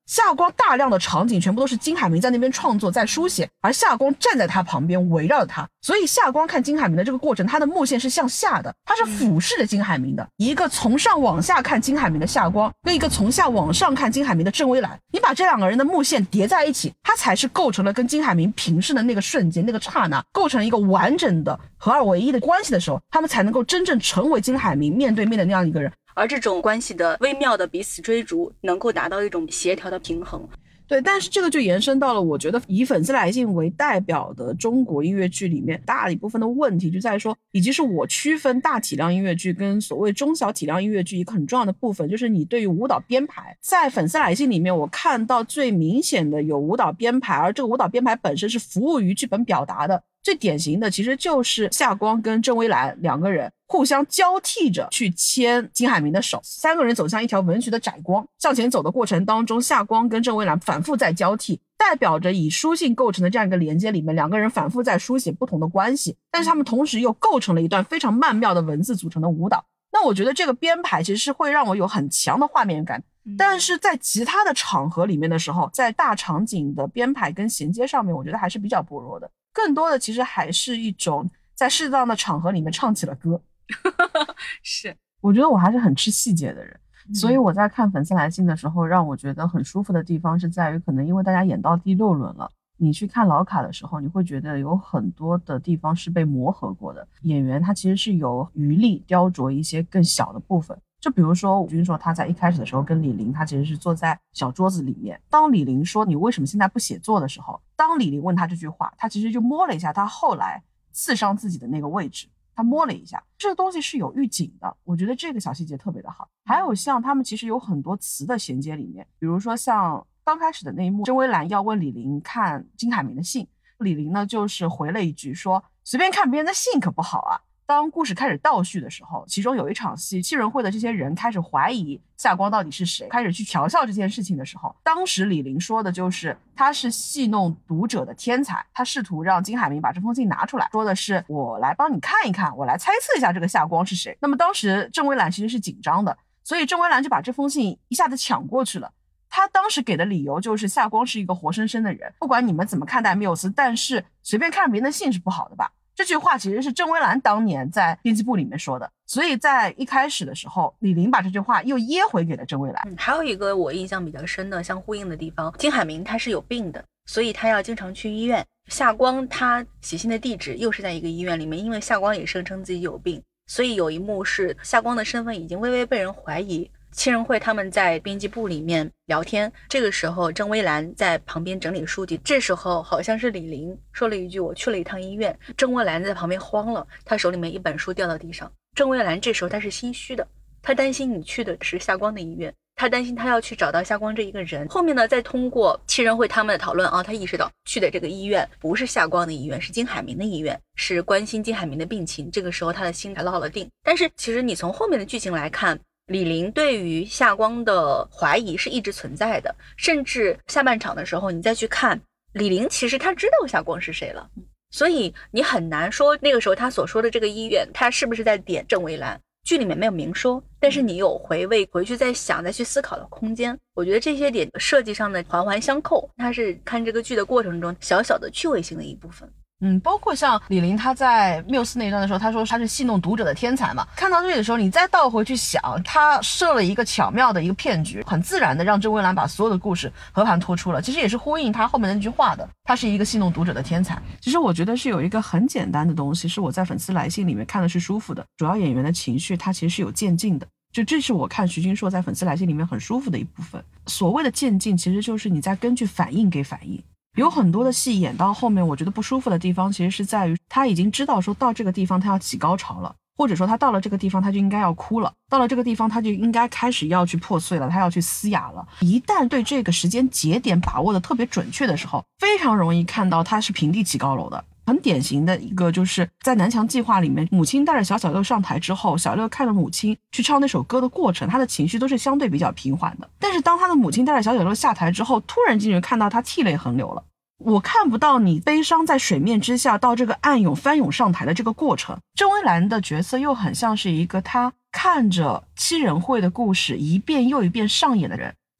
夏光大量的场景全部都是金海明在那边创作在书写，而夏光站在他旁边围绕着他，所以夏光看金海明的这个过程，他的目线是向下的，他是俯视着金海明的，一个从上往下看金海明的夏光，跟一个从下往上看金海明的郑微兰，你把这两个人的目线叠在一起，它才是构成了跟金海明平视的那个瞬间，那个刹那，构成一个完整的合二为一的关系的时候，他们才能够真正成为金海明面对面的那样一个人。 而这种关系的微妙的彼此追逐，能够达到一种协调的平衡。 对，但是这个就延伸到了我觉得以粉丝来信为代表的中国音乐剧里面大一部分的问题，就在于说，以及是我区分大体量音乐剧跟所谓中小体量音乐剧一个很重要的部分，就是你对于舞蹈编排。在粉丝来信里面，我看到最明显的有舞蹈编排，而这个舞蹈编排本身是服务于剧本表达的。最典型的其实就是夏光跟郑微兰两个人互相交替着去牵金海明的手，三个人走向一条文学的窄光，向前走的过程当中，夏光跟郑微兰反复在交替，代表着以书信构成的这样一个连接里面，两个人反复在书写不同的关系，但是他们同时又构成了一段非常曼妙的文字组成的舞蹈。那我觉得这个编排其实是会让我有很强的画面感，但是在其他的场合里面的时候，在大场景的编排跟衔接上面，我觉得还是比较薄弱的，更多的其实还是一种在适当的场合里面唱起了歌。 是， 我觉得我还是很吃细节的人，所以我在看粉丝来信的时候，让我觉得很舒服的地方是在于，可能因为大家演到第六轮了，你去看老卡的时候，你会觉得有很多的地方是被磨合过的，演员他其实是有余力雕琢一些更小的部分。就比如说吴君硕他在一开始的时候跟李玲，他其实是坐在小桌子里面，当李玲说你为什么现在不写作的时候，当李玲问他这句话，他其实就摸了一下他后来刺伤自己的那个位置，他摸了一下，这个东西是有预警的，我觉得这个小细节特别的好。还有像他们其实有很多词的衔接里面，比如说像刚开始的那一幕，郑微兰要问李玲看金海明的信，李玲呢就是回了一句说随便看别人的信可不好啊。当故事开始倒叙的时候，其中有一场戏，七人会的这些人开始怀疑夏光到底是谁，开始去调笑这件事情的时候，当时李玲说的就是他是戏弄读者的天才，他试图让金海明把这封信拿出来，说的是我来帮你看一看，我来猜测一下这个夏光是谁。那么当时郑微兰其实是紧张的，所以郑微兰就把这封信一下子抢过去了。他当时给的理由就是夏光是一个活生生的人，不管你们怎么看待缪斯，但是随便看别人的信是不好的吧。这句话其实是郑微兰当年在编辑部里面说的，所以在一开始的时候，李玲把这句话又噎回给了郑微兰。 嗯，还有一个我印象比较深的相呼应的地方，金海明他是有病的，所以他要经常去医院。夏光他写信的地址又是在一个医院里面，因为夏光也声称自己有病，所以有一幕是夏光的身份已经微微被人怀疑。七人会他们在编辑部里面聊天，这个时候郑微兰在旁边整理书籍，这时候好像是李玲说了一句我去了一趟医院，郑微兰在旁边慌了，她手里面一本书掉到地上。郑微兰这时候她是心虚的，她担心你去的是夏光的医院，她担心她要去找到夏光这一个人。后面呢，再通过七人会他们的讨论啊，她意识到去的这个医院不是夏光的医院，是金海明的医院，是关心金海明的病情，这个时候她的心才落了定。但是其实你从后面的剧情来看，李玲对于夏光的怀疑是一直存在的，甚至下半场的时候你再去看，李玲其实她知道夏光是谁了，所以你很难说那个时候他所说的这个医院他是不是在点郑微兰，剧里面没有明说，但是你有回味回去再想再去思考的空间。我觉得这些点设计上的环环相扣，它是看这个剧的过程中小小的趣味性的一部分。 嗯，包括像李玲她在缪斯那一段的时候，她说她是戏弄读者的天才嘛。看到这里的时候，你再倒回去想，她设了一个巧妙的一个骗局，很自然的让郑微兰把所有的故事和盘托出了。其实也是呼应她后面那句话的，她是一个戏弄读者的天才。其实我觉得是有一个很简单的东西，是我在粉丝来信里面看的是舒服的。主要演员的情绪，它其实是有渐进的。就这是我看徐君硕在粉丝来信里面很舒服的一部分。所谓的渐进，其实就是你在根据反应给反应。有很多的戏演到后面，我觉得不舒服的地方其实是在于他已经知道说到这个地方他要起高潮了，或者说他到了这个地方他就应该要哭了，到了这个地方他就应该开始要去破碎了，他要去嘶哑了。一旦对这个时间节点把握的特别准确的时候，非常容易看到他是平地起高楼的。很典型的一个就是在南墙计划里面，母亲带着小小六上台之后，小六看着母亲去唱那首歌的过程，他的情绪都是相对比较平缓的。但是当他的母亲带着小小六下台之后，突然间就看到他涕泪横流了。我看不到你悲伤在水面之下到这个暗涌翻涌上台的这个过程。郑微兰的角色又很像是一个他看着七人会的故事一遍又一遍上演的人，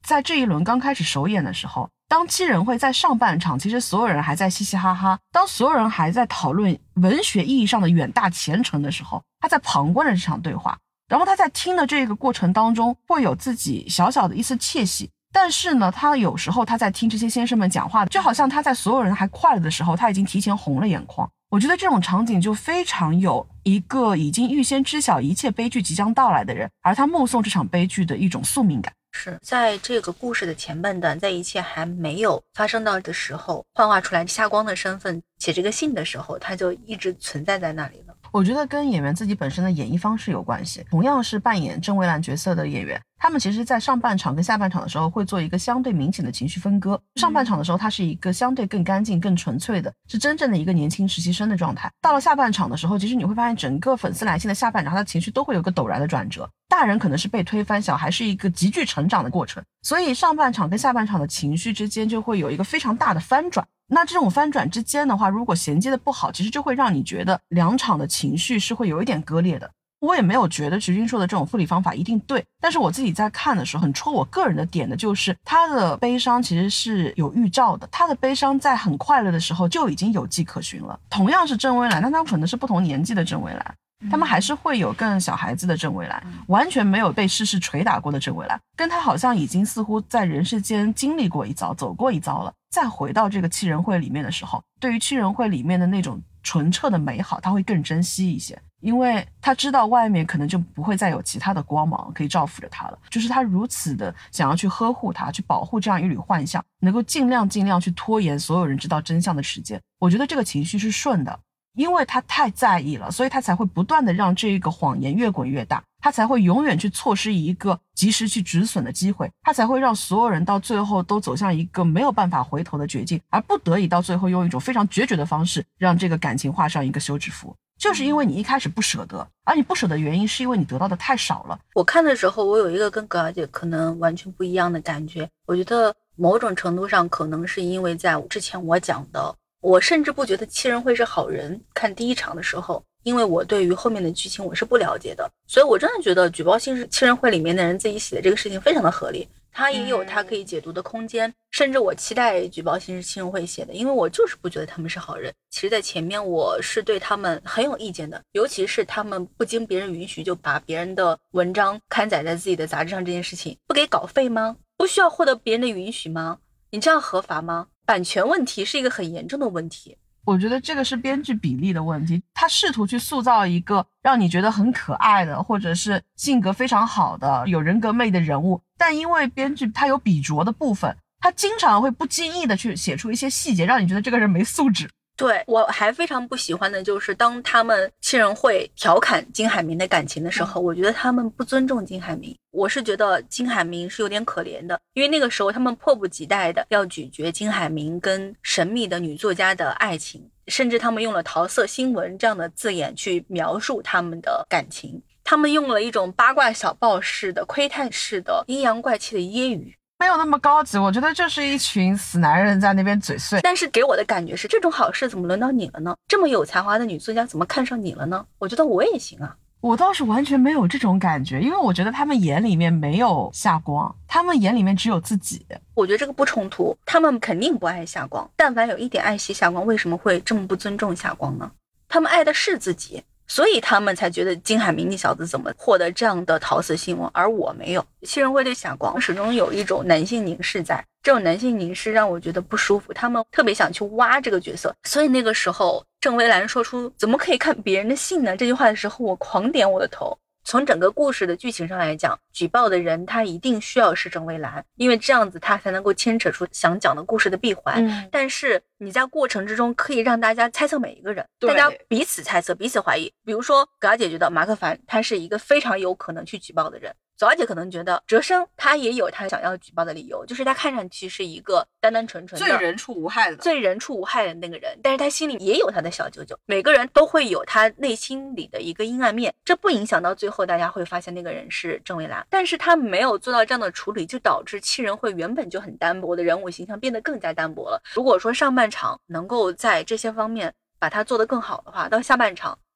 在这一轮刚开始首演的时候，当七人会在上半场其实所有人还在嘻嘻哈哈，当所有人还在讨论文学意义上的远大前程的时候，他在旁观着这场对话，然后他在听的这个过程当中会有自己小小的一丝窃喜，但是呢他有时候他在听这些先生们讲话，就好像他在所有人还快乐的时候他已经提前红了眼眶。我觉得这种场景就非常有一个已经预先知晓一切悲剧即将到来的人，而他目送这场悲剧的一种宿命感。 是在这个故事的前半段，在一切还没有发生到的时候，幻化出来夏光的身份，写这个信的时候，他就一直存在在那里了。 我觉得跟演员自己本身的演绎方式有关系。同样是扮演郑薇兰角色的演员，他们其实在上半场跟下半场的时候会做一个相对明显的情绪分割。上半场的时候它是一个相对更干净更纯粹的，是真正的一个年轻实习生的状态。到了下半场的时候，其实你会发现整个粉丝来信的下半场，他的情绪都会有个陡然的转折。大人可能是被推翻，小孩是一个急剧成长的过程，所以上半场跟下半场的情绪之间就会有一个非常大的翻转。那这种翻转之间的话，如果衔接的不好，其实就会让你觉得两场的情绪是会有一点割裂的。我也没有觉得徐军说的这种处理方法一定对，但是我自己在看的时候很戳我个人的点的就是他的悲伤其实是有预兆的，他的悲伤在很快乐的时候就已经有迹可循了。同样是郑薇兰，但他可能是不同年纪的郑薇兰，他们还是会有更小孩子的郑薇兰，完全没有被世事捶打过的郑薇兰，跟他好像已经似乎在人世间经历过一遭走过一遭了，再回到这个七人会里面的时候，对于七人会里面的那种纯澈的美好他会更珍惜一些，因为他知道外面可能就不会再有其他的光芒可以照拂着他了，就是他如此的想要去呵护他，去保护这样一缕幻象，能够尽量尽量去拖延所有人知道真相的时间。我觉得这个情绪是顺的，因为他太在意了，所以他才会不断的让这个谎言越滚越大，他才会永远去错失一个及时去止损的机会，他才会让所有人到最后都走向一个没有办法回头的绝境，而不得已到最后用一种非常决绝的方式让这个感情画上一个休止符。就是因为你一开始不舍得，而你不舍得原因是因为你得到的太少了。 我看的时候我有一个跟葛小姐可能完全不一样的感觉，我觉得某种程度上可能是因为在之前我讲的，我甚至不觉得七人会是好人，看第一场的时候，因为我对于后面的剧情我是不了解的，所以我真的觉得举报信七人会里面的人自己写的这个事情非常的合理，他也有他可以解读的空间，甚至我期待举报信是七人会写的，因为我就是不觉得他们是好人。其实在前面我是对他们很有意见的，尤其是他们不经别人允许就把别人的文章刊载在自己的杂志上这件事情，不给稿费吗？不需要获得别人的允许吗？你这样合法吗？版权问题是一个很严重的问题。 我觉得这个是编剧比例的问题，他试图去塑造一个让你觉得很可爱的，或者是性格非常好的有人格魅力的人物，但因为编剧他有笔拙的部分，他经常会不经意的去写出一些细节，让你觉得这个人没素质。 对，我还非常不喜欢的就是当他们七人会调侃金海明的感情的时候，我觉得他们不尊重金海明。我是觉得金海明是有点可怜的，因为那个时候他们迫不及待的要咀嚼金海明跟神秘的女作家的爱情，甚至他们用了桃色新闻这样的字眼去描述他们的感情，他们用了一种八卦小报式的窥探式的阴阳怪气的揶揄， 没有那么高级，我觉得就是一群死男人在那边嘴碎。 但是给我的感觉是，这种好事怎么轮到你了呢？这么有才华的女作家怎么看上你了呢？我觉得我也行啊。 我倒是完全没有这种感觉，因为我觉得他们眼里面没有夏光，他们眼里面只有自己。 我觉得这个不冲突，他们肯定不爱夏光，但凡有一点爱惜夏光，为什么会这么不尊重夏光呢？他们爱的是自己，所以他们才觉得金海明你小子怎么获得这样的桃色新闻，而我没有。七人会对夏光始终有一种男性凝视在，这种男性凝视让我觉得不舒服，他们特别想去挖这个角色。所以那个时候郑薇兰说出怎么可以看别人的信呢这句话的时候，我狂点我的头。从整个故事的剧情上来讲，举报的人他一定需要是郑薇兰，因为这样子他才能够牵扯出想讲的故事的闭环、嗯、但是你在过程之中可以让大家猜测每一个人，大家彼此猜测彼此怀疑。比如说葛小姐觉得马克凡他是一个非常有可能去举报的人，左小姐可能觉得哲生他也有他想要举报的理由，就是他看上去是一个单单纯纯的最人畜无害的最人畜无害的那个人，但是他心里也有他的小九九，每个人都会有他内心里的一个阴暗面，这不影响到最后大家会发现那个人是郑薇兰，但是他没有做到这样的处理，就导致七人会原本就很单薄的人物形象变得更加单薄了。如果说上半场能够在这些方面把它做得更好的话，到下半场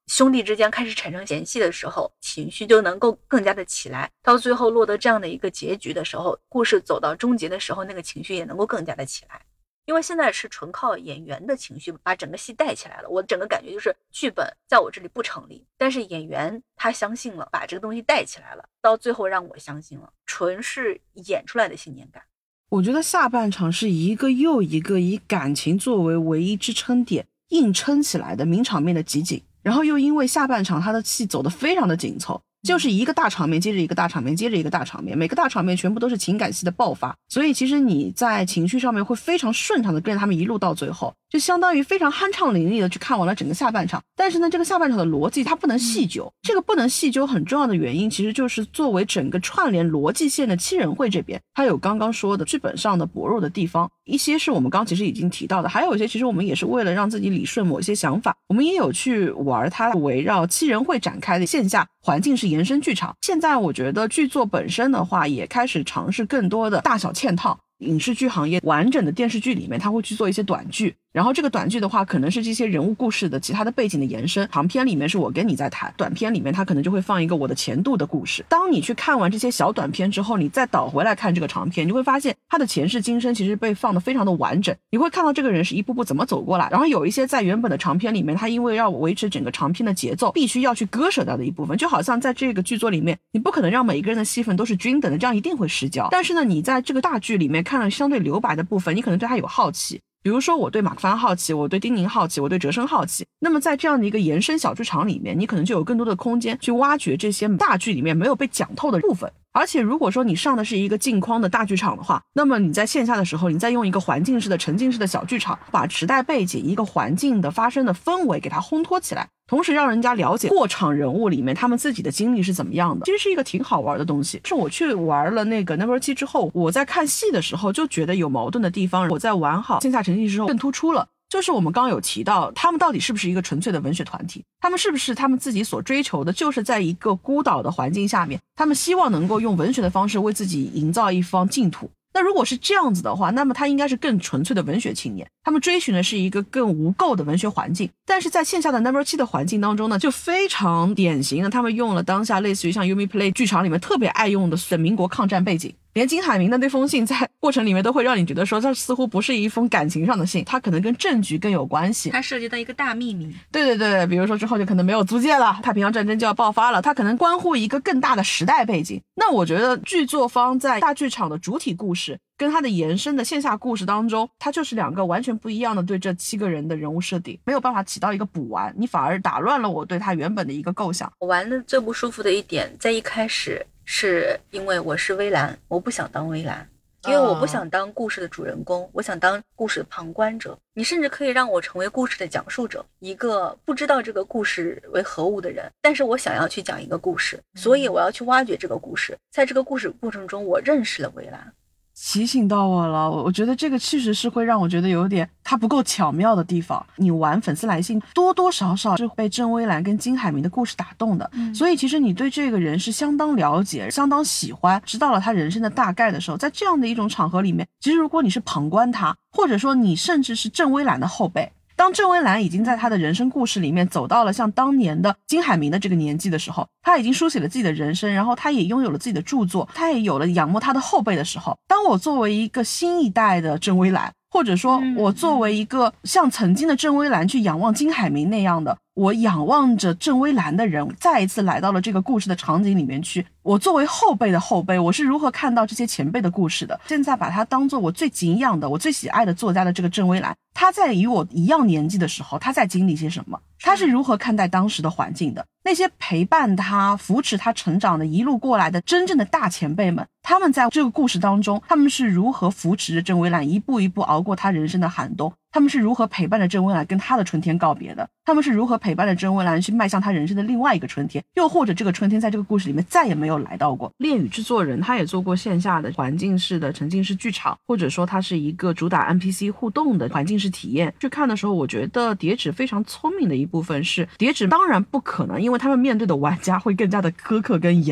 兄弟之间开始产生嫌隙的时候，情绪就能够更加的起来，到最后落得这样的一个结局的时候，故事走到终结的时候，那个情绪也能够更加的起来。因为现在是纯靠演员的情绪把整个戏带起来了，我整个感觉就是剧本在我这里不成立，但是演员他相信了，把这个东西带起来了，到最后让我相信了，纯是演出来的信念感。 我觉得下半场是一个又一个以感情作为唯一支撑点硬撑起来的名场面的集锦，然后又因为下半场他的戏走得非常的紧凑，就是一个大场面接着一个大场面接着一个大场面，每个大场面全部都是情感戏的爆发，所以其实你在情绪上面会非常顺畅的跟着他们一路到最后，就相当于非常酣畅淋漓的去看完了整个下半场。但是呢，这个下半场的逻辑它不能细究，这个不能细究很重要的原因其实就是作为整个串联逻辑线的七人会这边，它有刚刚说的剧本上的薄弱的地方，一些是我们刚刚其实已经提到的，还有一些其实我们也是为了让自己理顺某些想法，我们也有去玩它围绕七人会展开的线下环境式延伸剧场。现在我觉得剧作本身的话也开始尝试更多的大小嵌套，影视剧行业完整的电视剧里面它会去做一些短剧，然后这个短剧的话可能是这些人物故事的其他的背景的延伸，长篇里面是我跟你在谈，短篇里面它可能就会放一个我的前度的故事。当你去看完这些小短片之后，你再倒回来看这个长篇，你会发现它的前世今生其实被放得非常的完整，你会看到这个人是一步步怎么走过来，然后有一些在原本的长篇里面它因为要维持整个长篇的节奏必须要去割舍掉的一部分，就好像在这个剧作里面你不可能让每一个人的戏份都是均等的，这样一定会失焦。但是呢，你在这个大剧里面看了相对留白的部分，你可能对它有好奇，比如说我对马克帆好奇，我对丁宁好奇，我对哲生好奇，那么在这样的一个延伸小剧场里面，你可能就有更多的空间去挖掘这些大剧里面没有被讲透的部分。而且如果说你上的是一个镜框的大剧场的话，那么你在线下的时候，你再用一个环境式的沉浸式的小剧场，把时代背景一个环境的发生的氛围给它烘托起来，同时让人家了解过场人物里面他们自己的经历是怎么样的，其实是一个挺好玩的东西。是我去玩了那个 Number 七之后，我在看戏的时候就觉得有矛盾的地方，我在玩好线下沉浸之后更突出了，就是我们刚刚有提到他们到底是不是一个纯粹的文学团体，他们是不是他们自己所追求的就是在一个孤岛的环境下面，他们希望能够用文学的方式为自己营造一方净土。那如果是这样子的话，那么他应该是更纯粹的文学青年，他们追寻的是一个更无垢的文学环境。但是在线下的 Number 七的环境当中呢，就非常典型的他们用了当下类似于像 Umi Play 剧场里面特别爱用的民国抗战背景，连金海明的那封信在过程里面都会让你觉得说这似乎不是一封感情上的信，它可能跟政局更有关系， 它涉及到一个大秘密。 对对对，比如说之后就可能没有租界了，太平洋战争就要爆发了，它可能关乎一个更大的时代背景。那我觉得剧作方在大剧场的主体故事跟它的延伸的线下故事当中，它就是两个完全不一样的对这七个人的人物设定，没有办法起到一个补完，你反而打乱了我对它原本的一个构想。 我玩的最不舒服的一点在一开始是因为我是微蓝，我不想当微蓝，因为我不想当故事的主人公，我想当故事的旁观者。你甚至可以让我成为故事的讲述者，一个不知道这个故事为何物的人，但是我想要去讲一个故事，所以我要去挖掘这个故事。在这个故事过程中，我认识了微蓝。 提醒到我了，我觉得这个确实是会让我觉得有点它不够巧妙的地方。你玩粉丝来信多多少少是被郑微兰跟金海明的故事打动的、嗯、所以其实你对这个人是相当了解相当喜欢，知道了他人生的大概的时候，在这样的一种场合里面，其实如果你是旁观他，或者说你甚至是郑微兰的后辈，当郑微兰已经在他的人生故事里面走到了像当年的金海明的这个年纪的时候，他已经书写了自己的人生，然后他也拥有了自己的著作，他也有了仰慕他的后辈的时候，当我作为一个新一代的郑微兰，或者说我作为一个像曾经的郑微兰去仰望金海明那样的，我仰望着郑微兰的人再一次来到了这个故事的场景里面去，我作为后辈的后辈，我是如何看到这些前辈的故事的。现在把他当做我最敬仰的我最喜爱的作家的这个郑微兰，他在与我一样年纪的时候，他在经历些什么，他是如何看待当时的环境的，那些陪伴他扶持他成长的一路过来的真正的大前辈们，他们在这个故事当中，他们是如何扶持着郑微兰一步一步熬过他人生的寒冬，他们是如何陪伴着郑微兰跟他的春天告别的，他们是如何陪伴着郑微兰去迈向他人生的另外一个春天，又或者这个春天在这个故事里面再也没有来到过。恋与制作人他也做过线下的环境式的沉浸式剧场，或者说它是一个主打 N P C 互动的环境式体验。去看的时候，我觉得叠纸非常聪明的一部分是，叠纸当然不可能，因为他们面对的玩家会更加的苛刻跟严厉，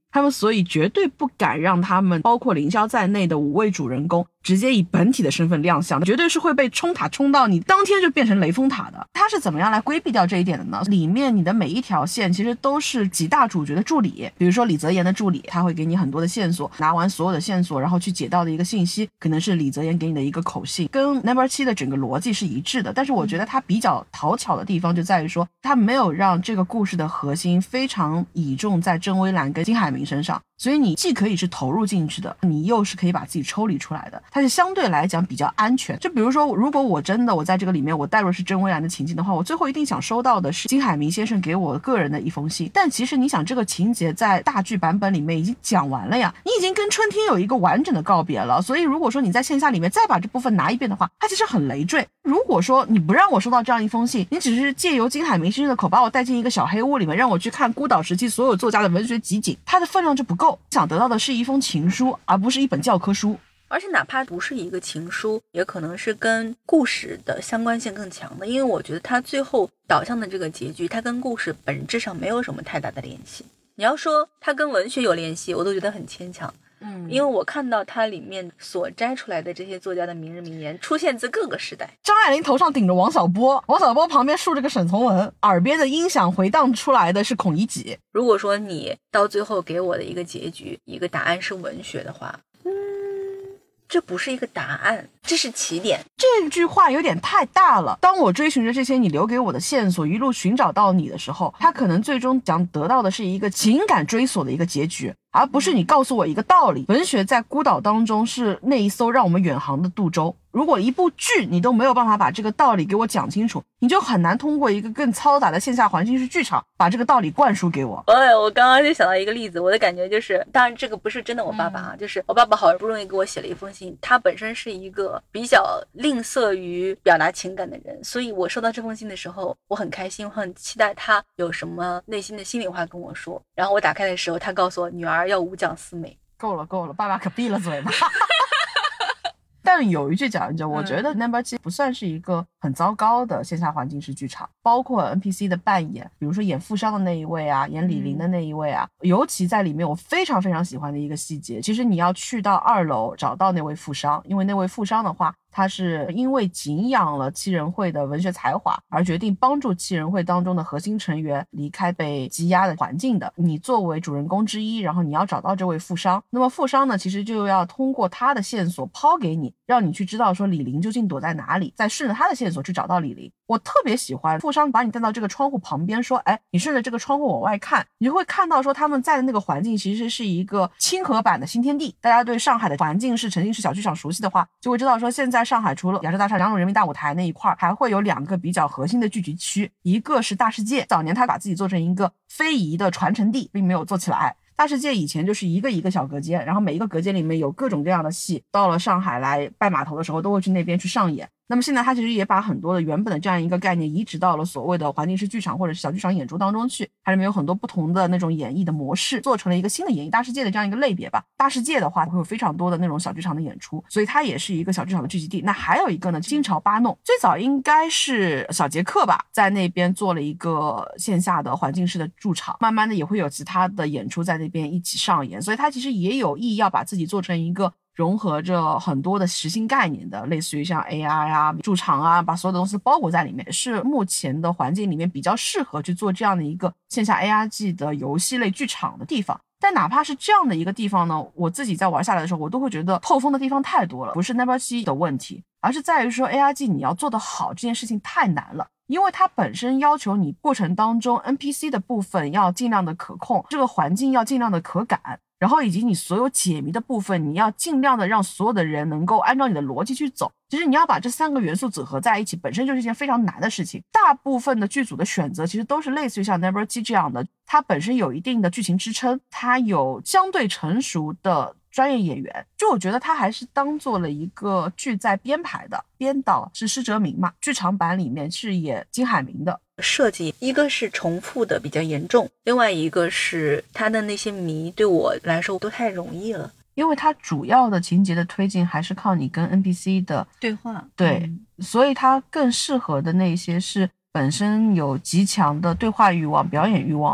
他们所以绝对不敢让他们包括凌霄在内的五位主人公直接以本体的身份亮相，绝对是会被冲塔冲到你当天就变成雷峰塔的。他是怎么样来规避掉这一点的呢？里面你的每一条线其实都是几大主角的助理，比如说李泽言的助理，他会给你很多的线索，拿完所有的线索然后去解到的一个信息可能是李泽言给你的一个口信，跟 Number 七的整个逻辑是一致的。但是我觉得他比较讨巧的地方就在于说，他没有让这个故事的核心非常倚重在郑微兰跟金海明身上，所以你既可以是投入进去的，你又是可以把自己抽离出来的，它是相对来讲比较安全。就比如说如果我真的我在这个里面我带入是郑微兰的情境的话，我最后一定想收到的是金海明先生给我个人的一封信，但其实你想这个情节在大剧版本里面已经讲完了呀，你已经跟春天有一个完整的告别了，所以如果说你在线下里面再把这部分拿一遍的话，它其实很累赘。如果说你不让我收到这样一封信，你只是借由金海明先生的口把我带进一个小黑屋里面，让我去看孤岛时期所有作家的文学集锦，它的分量就不够，想得到的是一封情书而不是一本教科书。 而且哪怕不是一个情书，也可能是跟故事的相关性更强的，因为我觉得它最后导向的这个结局，它跟故事本质上没有什么太大的联系。你要说它跟文学有联系，我都觉得很牵强。嗯，因为我看到它里面所摘出来的这些作家的名人名言出现自各个时代。 张爱玲头上顶着王小波，王小波旁边竖着个沈从文，耳边的音响回荡出来的是孔乙己。 如果说你到最后给我的一个结局一个答案是文学的话，嗯，这不是一个答案，这是起点。 这句话有点太大了。当我追寻着这些你留给我的线索一路寻找到你的时候，他可能最终将得到的是一个情感追索的一个结局，而不是你告诉我一个道理。文学在孤岛当中是那一艘让我们远航的渡舟，如果一部剧你都没有办法把这个道理给我讲清楚，你就很难通过一个更嘈杂的线下环境式剧场把这个道理灌输给我。 哎，我刚刚就想到一个例子，我的感觉就是，当然这个不是真的我爸爸啊、嗯、就是我爸爸好不容易给我写了一封信，他本身是一个比较吝啬于表达情感的人，所以我收到这封信的时候我很开心，我很期待他有什么内心的心里话跟我说，然后我打开的时候他告诉我女儿要五讲四美。 够了够了，爸爸可闭了嘴吧。但有一句讲一句，我觉得 Number 七不算是一个很糟糕的线下环境式剧场，包括 N P C 的扮演，比如说演富商的那一位啊，演李林的那一位啊、嗯、尤其在里面我非常非常喜欢的一个细节，其实你要去到二楼找到那位富商，因为那位富商的话他是因为敬仰了七人会的文学才华而决定帮助七人会当中的核心成员离开被羁押的环境的。你作为主人公之一，然后你要找到这位富商，那么富商呢其实就要通过他的线索抛给你，让你去知道说李林究竟躲在哪里，再顺着他的线索去找到李林。我特别喜欢富商把你带到这个窗户旁边说，哎，你顺着这个窗户往外看，你就会看到说他们在的那个环境其实是一个清河版的新天地。大家对上海的环境是沉浸式小剧场熟悉的话，就会知道说现在上海除了亚洲大厦、两种人民大舞台那一块，还会有两个比较核心的聚集区，一个是大世界，早年他把自己做成一个非遗的传承地，并没有做起来。大世界以前就是一个一个小隔间，然后每一个隔间里面有各种各样的戏，到了上海来拜码头的时候都会去那边去上演。那么现在他其实也把很多的原本的这样一个概念移植到了所谓的环境式剧场或者是小剧场演出当中去，它里面有很多不同的那种演绎的模式，做成了一个新的演绎大世界的这样一个类别吧。大世界的话会有非常多的那种小剧场的演出，所以它也是一个小剧场的聚集地。那还有一个呢，金朝八弄，最早应该是小杰克吧，在那边做了一个线下的环境式的驻场，慢慢的也会有其他的演出在那边一起上演，所以它其实也有意要把自己做成一个融合着很多的实心概念的，类似于像 A R 啊、驻场啊，把所有的东西包裹在里面，是目前的环境里面比较适合去做这样的一个线下 A R G 的游戏类剧场的地方。但哪怕是这样的一个地方呢，我自己在玩下来的时候，我都会觉得透风的地方太多了，不是 Number 七的问题，而是在于说 A R G 你要做得好这件事情太难了。因为它本身要求你过程当中 N P C 的部分要尽量的可控，这个环境要尽量的可感，然后以及你所有解谜的部分你要尽量的让所有的人能够按照你的逻辑去走。其实你要把这三个元素组合在一起本身就是一件非常难的事情。大部分的剧组的选择其实都是类似于像 Number 七这样的，它本身有一定的剧情支撑，它有相对成熟的专业演员，就我觉得他还是当做了一个剧在编排的，编导是施哲明嘛，剧场版里面是演金海明的。 设计一个是重复的比较严重，另外一个是他的那些谜对我来说都太容易了， 因为它主要的情节的推进还是靠你跟 N P C 的对话， 对、 嗯、 所以它更适合的那些是本身有极强的对话欲望、表演欲望的。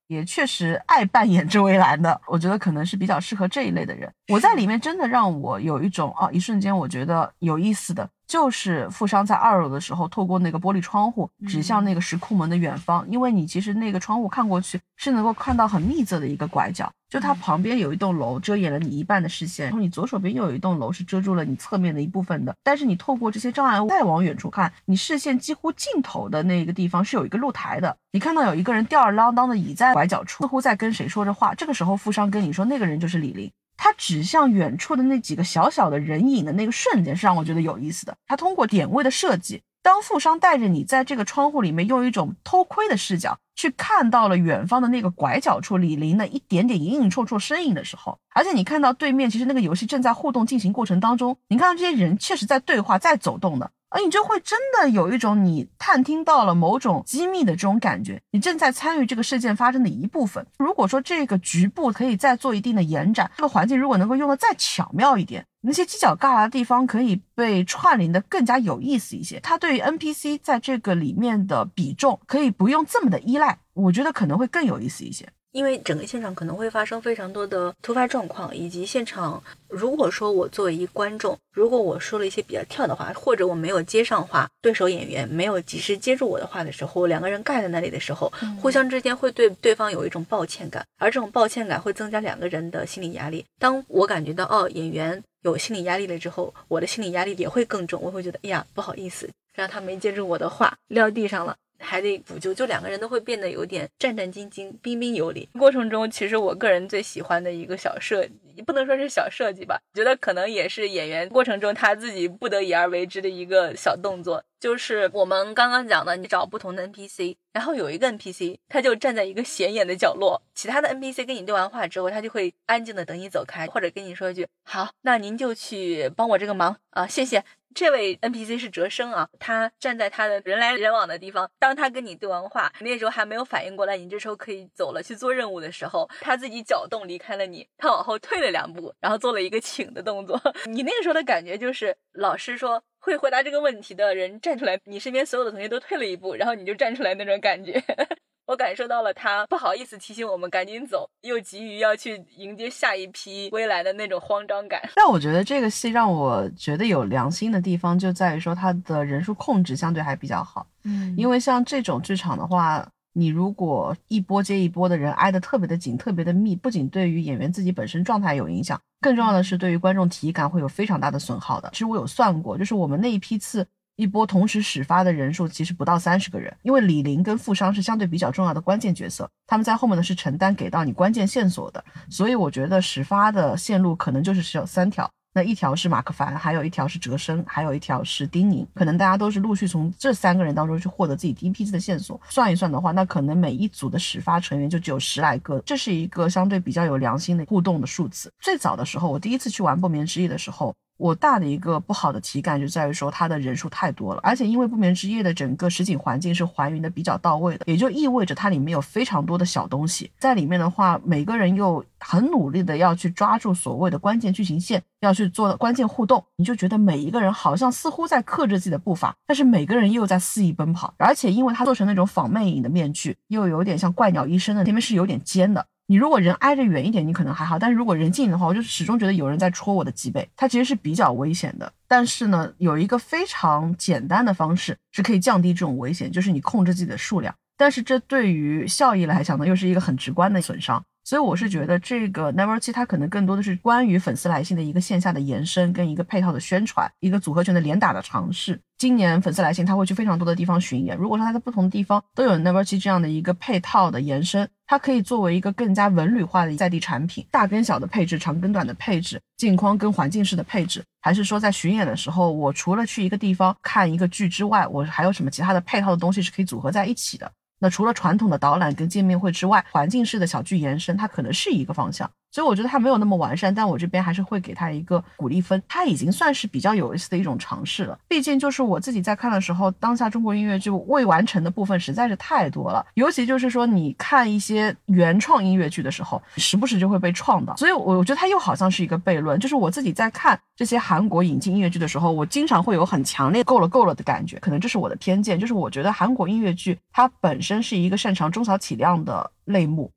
也确实爱扮演周围兰的，我觉得可能是比较适合这一类的人。我在里面真的让我有一种啊，一瞬间我觉得有意思的就是富商在二楼的时候透过那个玻璃窗户指向那个石库门的远方、嗯、因为你其实那个窗户看过去是能够看到很密集的一个拐角，就它旁边有一栋楼遮掩了你一半的视线，然后你左手边又有一栋楼是遮住了你侧面的一部分的，但是你透过这些障碍物再往远处看，你视线几乎尽头的那个地方是有一个露台的，你看到有一个人吊儿郎当的倚在拐角处，似乎在跟谁说着话，这个时候富商跟你说那个人就是李林，他指向远处的那几个小小的人影的那个瞬间是让我觉得有意思的。他通过点位的设计，当富商带着你在这个窗户里面用一种偷窥的视角去看到了远方的那个拐角处李林的一点点隐隐绰绰身影的时候，而且你看到对面其实那个游戏正在互动进行过程当中，你看到这些人确实在对话在走动的，而你就会真的有一种你探听到了某种机密的这种感觉，你正在参与这个事件发生的一部分。如果说这个局部可以再做一定的延展，这个环境如果能够用得再巧妙一点，那些犄角旮旯的地方可以被串联的更加有意思一些，它对于 N P C 在这个里面的比重可以不用这么的依赖，我觉得可能会更有意思一些。 因为整个现场可能会发生非常多的突发状况，以及现场如果说我作为一观众，如果我说了一些比较跳的话，或者我没有接上话，对手演员没有及时接住我的话的时候，两个人盖在那里的时候、嗯、互相之间会对对方有一种抱歉感，而这种抱歉感会增加两个人的心理压力。当我感觉到哦演员有心理压力了之后，我的心理压力也会更重，我会觉得哎呀不好意思让他没接住我的话，撂地上了还得补救，就两个人都会变得有点战战兢兢彬彬有礼。过程中其实我个人最喜欢的一个小设计，不能说是小设计吧，觉得可能也是演员过程中他自己不得已而为之的一个小动作，就是我们刚刚讲的你找不同的 N P C， 然后有一个 N P C 他就站在一个显眼的角落，其他的 N P C 跟你对完话之后他就会安静的等你走开，或者跟你说一句好那您就去帮我这个忙啊，谢谢。这位 N P C 是哲生啊，他站在他的人来人往的地方，当他跟你对完话，那时候还没有反应过来你这时候可以走了去做任务的时候，他自己脚动离开了你，他往后退了两步，然后做了一个请的动作。你那个时候的感觉就是老师说会回答这个问题的人站出来，你身边所有的同学都退了一步，然后你就站出来那种感觉。我感受到了他不好意思提醒我们赶紧走，又急于要去迎接下一批归来的那种慌张感。 但我觉得这个戏让我觉得有良心的地方就在于说它的人数控制相对还比较好。嗯，因为像这种剧场的话，你如果一波接一波的人挨得特别的紧特别的密，不仅对于演员自己本身状态有影响，更重要的是对于观众体感会有非常大的损耗的。其实我有算过，就是我们那一批次一波同时始发的人数其实不到三十个人，因为李林跟富商是相对比较重要的关键角色，他们在后面的是承担给到你关键线索的，所以我觉得始发的线路可能就是只有三条，那一条是马克凡，还有一条是哲生，还有一条是丁宁，可能大家都是陆续从这三个人当中去获得自己第一批次的线索，算一算的话，那可能每一组的始发成员就只有十来个，这是一个相对比较有良心的互动的数字。最早的时候我第一次去玩不眠之夜的时候，我大的一个不好的体感就在于说它的人数太多了，而且因为不眠之夜的整个实景环境是还原的比较到位的，也就意味着它里面有非常多的小东西在里面的话，每个人又很努力的要去抓住所谓的关键剧情线，要去做关键互动，你就觉得每一个人好像似乎在克制自己的步伐，但是每个人又在肆意奔跑，而且因为它做成那种仿魅影的面具，又有点像怪鸟医生的前面是有点尖的，你如果人挨着远一点你可能还好，但是如果人近的话，我就始终觉得有人在戳我的脊背，它其实是比较危险的。但是呢，有一个非常简单的方式是可以降低这种危险，就是你控制自己的数量，但是这对于效益来讲呢，又是一个很直观的损伤。所以我是觉得这个 Never 七它可能更多的是关于粉丝来信的一个线下的延伸，跟一个配套的宣传，一个组合拳的连打的尝试。今年粉丝来信它会去非常多的地方巡演，如果说它在不同的地方都有 Never 七这样的一个配套的延伸，它可以作为一个更加文旅化的在地产品，大跟小的配置，长跟短的配置，镜框跟环境式的配置，还是说在巡演的时候我除了去一个地方看一个剧之外，我还有什么其他的配套的东西是可以组合在一起的。那除了传统的导览跟见面会之外，环境式的小剧延伸它可能是一个方向，所以我觉得它没有那么完善，但我这边还是会给它一个鼓励分，它已经算是比较有意思的一种尝试了。毕竟就是我自己在看的时候，当下中国音乐剧未完成的部分实在是太多了，尤其就是说你看一些原创音乐剧的时候，时不时就会被创到，所以我觉得它又好像是一个悖论，就是我自己在看这些韩国引进音乐剧的时候，我经常会有很强烈够了够了的感觉，可能这是我的偏见，就是我觉得韩国音乐剧它本身是一个擅长中小体量的类目，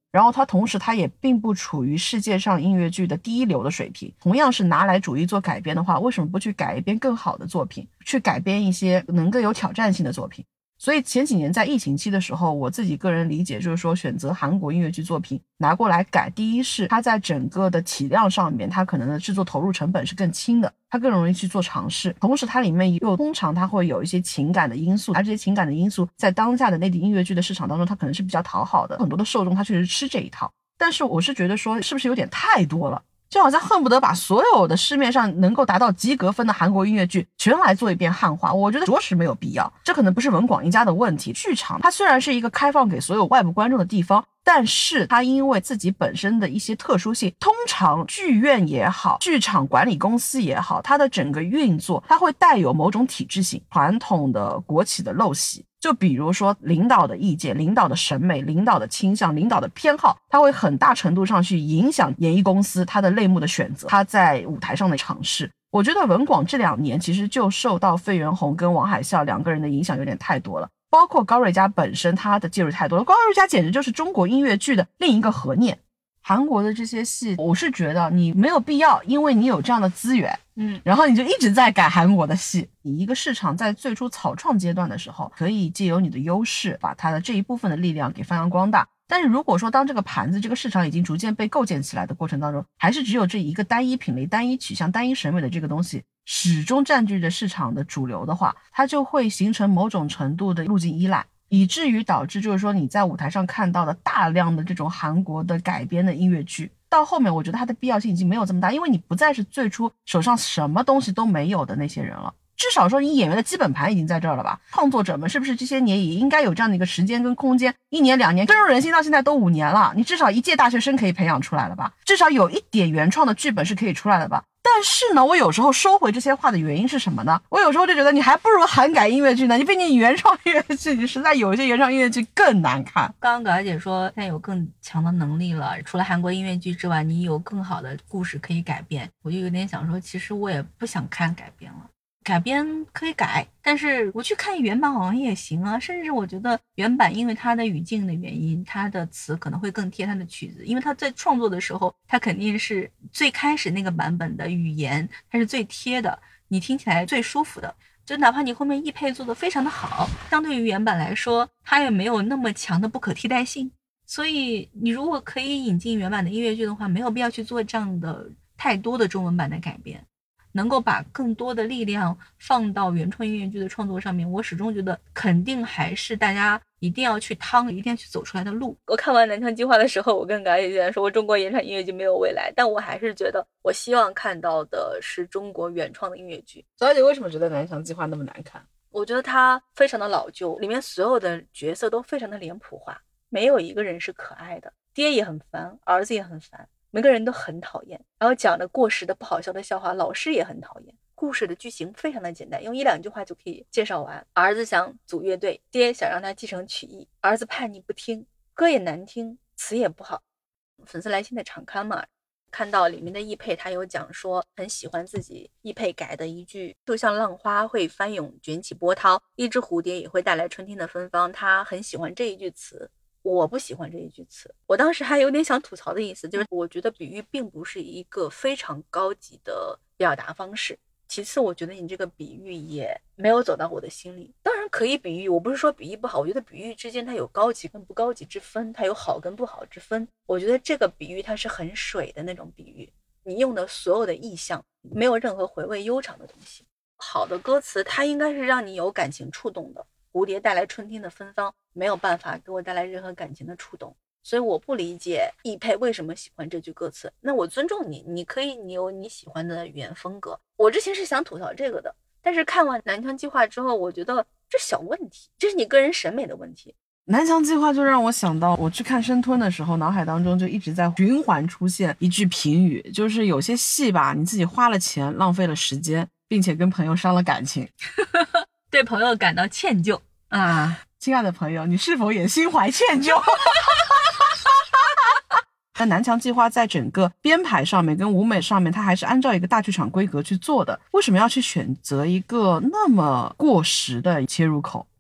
然后它同时它也并不处于世界上音乐剧的第一流的水平。同样是拿来主义做改编的话，为什么不去改编更好的作品，去改编一些能更有挑战性的作品？所以前几年在疫情期的时候，我自己个人理解就是说，选择韩国音乐剧作品拿过来改，第一是它在整个的体量上面，它可能的制作投入成本是更轻的，它更容易去做尝试，同时它里面又通常它会有一些情感的因素，而这些情感的因素在当下的内地音乐剧的市场当中，它可能是比较讨好的，很多的受众它确实吃这一套。但是我是觉得说，是不是有点太多了？就好像恨不得把所有的市面上能够达到及格分的韩国音乐剧全来做一遍汉化，我觉得着实没有必要。这可能不是文广一家的问题，剧场它虽然是一个开放给所有外部观众的地方，但是它因为自己本身的一些特殊性，通常剧院也好，剧场管理公司也好，它的整个运作它会带有某种体制性，传统的国企的陋习。就比如说领导的意见、领导的审美、领导的倾向、领导的偏好，它会很大程度上去影响演艺公司它的类目的选择，它在舞台上的尝试。我觉得文广这两年其实就受到费元宏跟王海啸两个人的影响有点太多了，包括高瑞佳本身他的介入太多了，高瑞佳简直就是中国音乐剧的另一个核念。韩国的这些戏，我是觉得你没有必要，因为你有这样的资源，嗯，然后你就一直在改韩国的戏。你一个市场在最初草创阶段的时候，可以借由你的优势，把它的这一部分的力量给发扬光大。但是如果说当这个盘子这个市场已经逐渐被构建起来的过程当中，还是只有这一个单一品类、单一取向、单一审美的这个东西始终占据着市场的主流的话，它就会形成某种程度的路径依赖，以至于导致就是说你在舞台上看到的大量的这种韩国的改编的音乐剧，到后面我觉得它的必要性已经没有这么大，因为你不再是最初手上什么东西都没有的那些人了。至少说你演员的基本盘已经在这儿了吧，创作者们是不是这些年也应该有这样的一个时间跟空间，一年两年深入人心，到现在都五年了，你至少一届大学生可以培养出来了吧，至少有一点原创的剧本是可以出来的吧。但是呢，我有时候收回这些话的原因是什么呢？我有时候就觉得你还不如韩改音乐剧呢，你毕竟原创音乐剧，你实在有一些原创音乐剧更难看。 刚刚葛小姐说现在有更强的能力了，除了韩国音乐剧之外，你有更好的故事可以改编，我就有点想说，其实我也不想看改编了。改编可以改，但是我去看原版好像也行啊。甚至我觉得原版因为它的语境的原因，它的词可能会更贴它的曲子，因为它在创作的时候，它肯定是最开始那个版本的语言，它是最贴的，你听起来最舒服的。就哪怕你后面译配做得非常的好，相对于原版来说，它也没有那么强的不可替代性。所以你如果可以引进原版的音乐剧的话，没有必要去做这样的太多的中文版的改编。能够把更多的力量放到原创音乐剧的创作上面，我始终觉得肯定还是大家一定要去趟，一定要去走出来的路。我看完南腔计划的时候，我跟葛小姐说，我中国原创音乐剧没有未来，但我还是觉得我希望看到的是中国原创的音乐剧。 小姐为什么觉得南腔计划那么难看？ 我觉得它非常的老旧，里面所有的角色都非常的脸谱化，没有一个人是可爱的，爹也很烦，儿子也很烦，每个人都很讨厌，然后讲的过时的不好笑的笑话，老师也很讨厌。故事的剧情非常的简单，用一两句话就可以介绍完。儿子想组乐队，爹想让他继承曲艺，儿子叛逆不听，歌也难听，词也不好。粉丝来信的场刊嘛，看到里面的译配，他有讲说很喜欢自己译配改的一句，就像浪花会翻涌卷起波涛，一只蝴蝶也会带来春天的芬芳，他很喜欢这一句词。我不喜欢这一句词，我当时还有点想吐槽的意思，就是我觉得比喻并不是一个非常高级的表达方式。其次，我觉得你这个比喻也没有走到我的心里。当然可以比喻，我不是说比喻不好，我觉得比喻之间它有高级跟不高级之分，它有好跟不好之分。我觉得这个比喻它是很水的那种比喻，你用的所有的意象没有任何回味悠长的东西。好的歌词它应该是让你有感情触动的，蝴蝶带来春天的芬芳没有办法给我带来任何感情的触动，所以我不理解译配为什么喜欢这句歌词。那我尊重你，你可以你有你喜欢的语言风格。我之前是想吐槽这个的，但是看完南腔计划之后，我觉得这小问题，这是你个人审美的问题。 南腔计划就让我想到我去看生吞的时候，脑海当中就一直在循环出现一句评语，就是有些戏吧，你自己花了钱浪费了时间，并且跟朋友伤了感情对朋友感到歉疚啊，亲爱的朋友，你是否也心怀歉疚？那南腔计划在整个编排上面跟舞美上面，它还是按照一个大剧场规格去做的，为什么要去选择一个那么过时的切入口？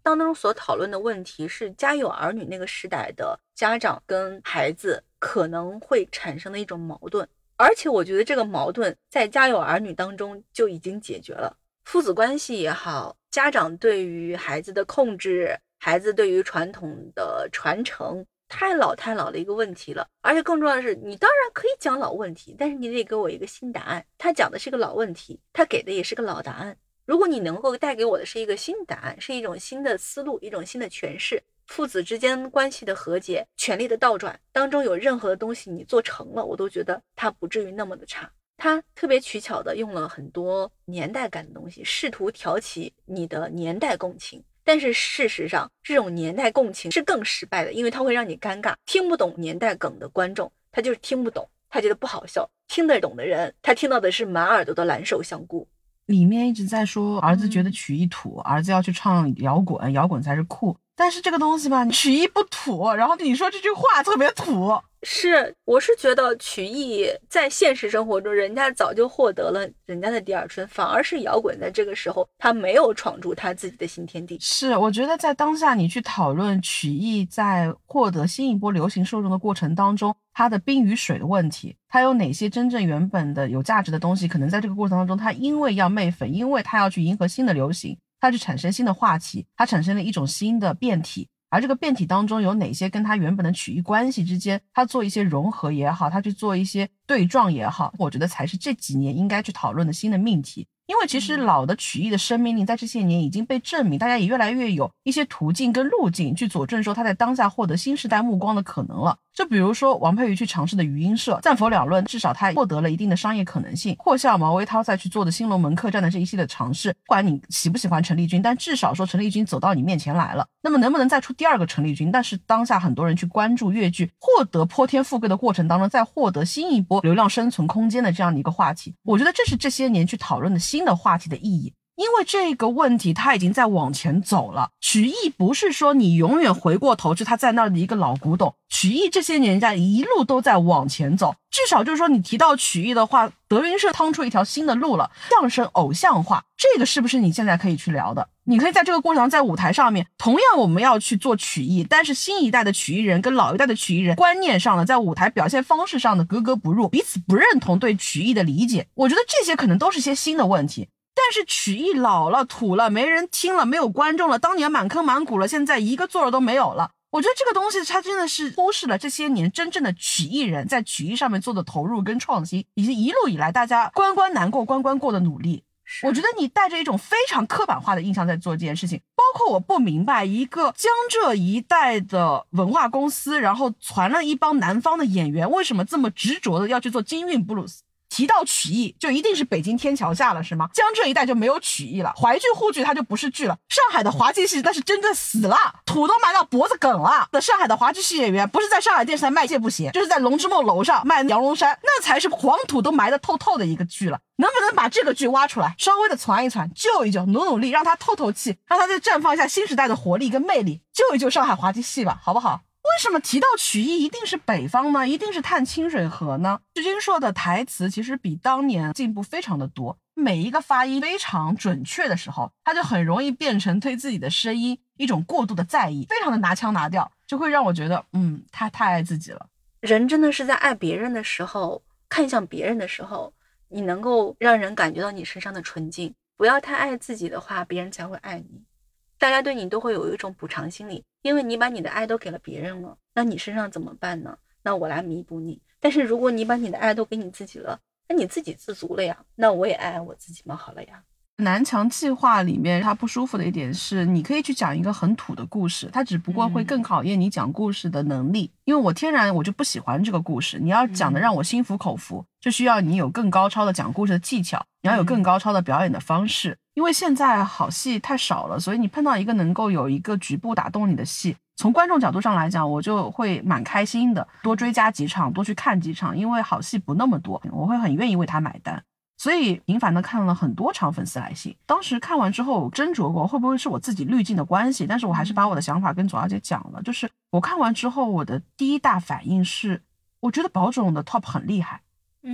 当中所讨论的问题是家有儿女那个时代的家长跟孩子可能会产生的一种矛盾，而且我觉得这个矛盾在家有儿女当中就已经解决了。父子关系也好，家长对于孩子的控制，孩子对于传统的传承，太老太老的一个问题了。而且更重要的是，你当然可以讲老问题，但是你得给我一个新答案。他讲的是个老问题，他给的也是个老答案。如果你能够带给我的是一个新答案，是一种新的思路，一种新的诠释，父子之间关系的和解，权力的倒转当中有任何的东西你做成了，我都觉得它不至于那么的差。他特别取巧的用了很多年代感的东西，试图挑起你的年代共情，但是事实上这种年代共情是更失败的，因为它会让你尴尬。听不懂年代梗的观众他就是听不懂，他觉得不好笑；听得懂的人他听到的是满耳朵的蓝瘦香菇。 里面一直在说儿子觉得曲艺土、嗯、儿子要去唱摇滚，摇滚才是酷，但是这个东西吧，曲艺不土，然后你说这句话特别土。 是，我是觉得曲艺在现实生活中人家早就获得了人家的第二春，反而是摇滚在这个时候他没有闯出他自己的新天地。 是，我觉得在当下你去讨论曲艺在获得新一波流行受众的过程当中，它的冰与水的问题，它有哪些真正原本的有价值的东西，可能在这个过程当中它因为要媚粉，因为它要去迎合新的流行，它去产生新的话题，它产生了一种新的变体，而这个变体当中有哪些跟它原本的曲艺关系之间它做一些融合也好，它去做一些对撞也好，我觉得才是这几年应该去讨论的新的命题。因为其实老的曲艺的生命力在这些年已经被证明，大家也越来越有一些途径跟路径去佐证说它在当下获得新时代目光的可能了。就比如说王佩瑜去尝试的语音社，赞否两论，至少它获得了一定的商业可能性。或像毛维涛再去做的新龙门客栈的这一系列尝试，不管你喜不喜欢陈丽君，但至少说陈丽君走到你面前来了，那么能不能再出第二个陈丽君，但是当下很多人去关注粤剧获得泼天富贵的过程当中再获得新一波流量生存空间的这样的一个话题，我觉得这是这些年去讨论的新的话题的意义。因为这个问题它已经在往前走了，曲艺不是说你永远回过头去它在那儿的一个老古董，曲艺这些年人家一路都在往前走，至少就是说你提到曲艺的话，德云社趟出一条新的路了，相声偶像化，这个是不是你现在可以去聊的？你可以在这个过程上在舞台上面，同样我们要去做曲艺，但是新一代的曲艺人跟老一代的曲艺人观念上的在舞台表现方式上的格格不入，彼此不认同对曲艺的理解，我觉得这些可能都是些新的问题。但是曲艺老了土了，没人听了，没有观众了，当年满坑满谷了，现在一个座儿都没有了。我觉得这个东西它真的是忽视了这些年真正的曲艺人在曲艺上面做的投入跟创新，以及一路以来大家关关难过关关过的努力。我觉得你带着一种非常刻板化的印象在做这件事情，包括我不明白一个江浙一带的文化公司，然后传了一帮南方的演员，为什么这么执着的要去做京韵布鲁斯？提到曲艺就一定是北京天桥下了是吗？江浙一带就没有曲艺了，淮剧沪剧它就不是剧了。上海的滑稽戏那是真正死了，土都埋到脖子梗了的上海的滑稽戏演员，不是在上海电视台卖界不鞋，就是在龙之梦楼上卖羊绒衫，那才是黄土都埋得透透的一个剧了。能不能把这个剧挖出来，稍微的传一传，救一救，努努力，让它透透气，让它再绽放一下新时代的活力跟魅力，救一救上海滑稽戏吧，好不好？为什么提到曲艺一定是北方呢？一定是探清水河呢？徐君硕的台词其实比当年进步非常的多，每一个发音非常准确的时候，他就很容易变成对自己的声音一种过度的在意，非常的拿腔拿调，就会让我觉得嗯，他太爱自己了。 人真的是在爱别人的时候，看向别人的时候，你能够让人感觉到你身上的纯净。不要太爱自己的话，别人才会爱你。大家对你都会有一种补偿心理，因为你把你的爱都给了别人了，那你身上怎么办呢？那我来弥补你。但是如果你把你的爱都给你自己了，那你自己自足了呀，那我也爱爱我自己嘛，好了呀。 南墙计划里面它不舒服的一点是，你可以去讲一个很土的故事，它只不过会更考验你讲故事的能力、嗯、因为我天然我就不喜欢这个故事，你要讲的让我心服口服、嗯、就需要你有更高超的讲故事的技巧，你要有更高超的表演的方式、嗯、因为现在好戏太少了，所以你碰到一个能够有一个局部打动你的戏，从观众角度上来讲我就会蛮开心的，多追加几场，多去看几场，因为好戏不那么多，我会很愿意为他买单。所以频繁的看了很多场粉丝来信，当时看完之后我斟酌过会不会是我自己滤镜的关系，但是我还是把我的想法跟左小姐讲了，就是我看完之后我的第一大反应是我觉得宝冢的 top 很厉害。 嗯，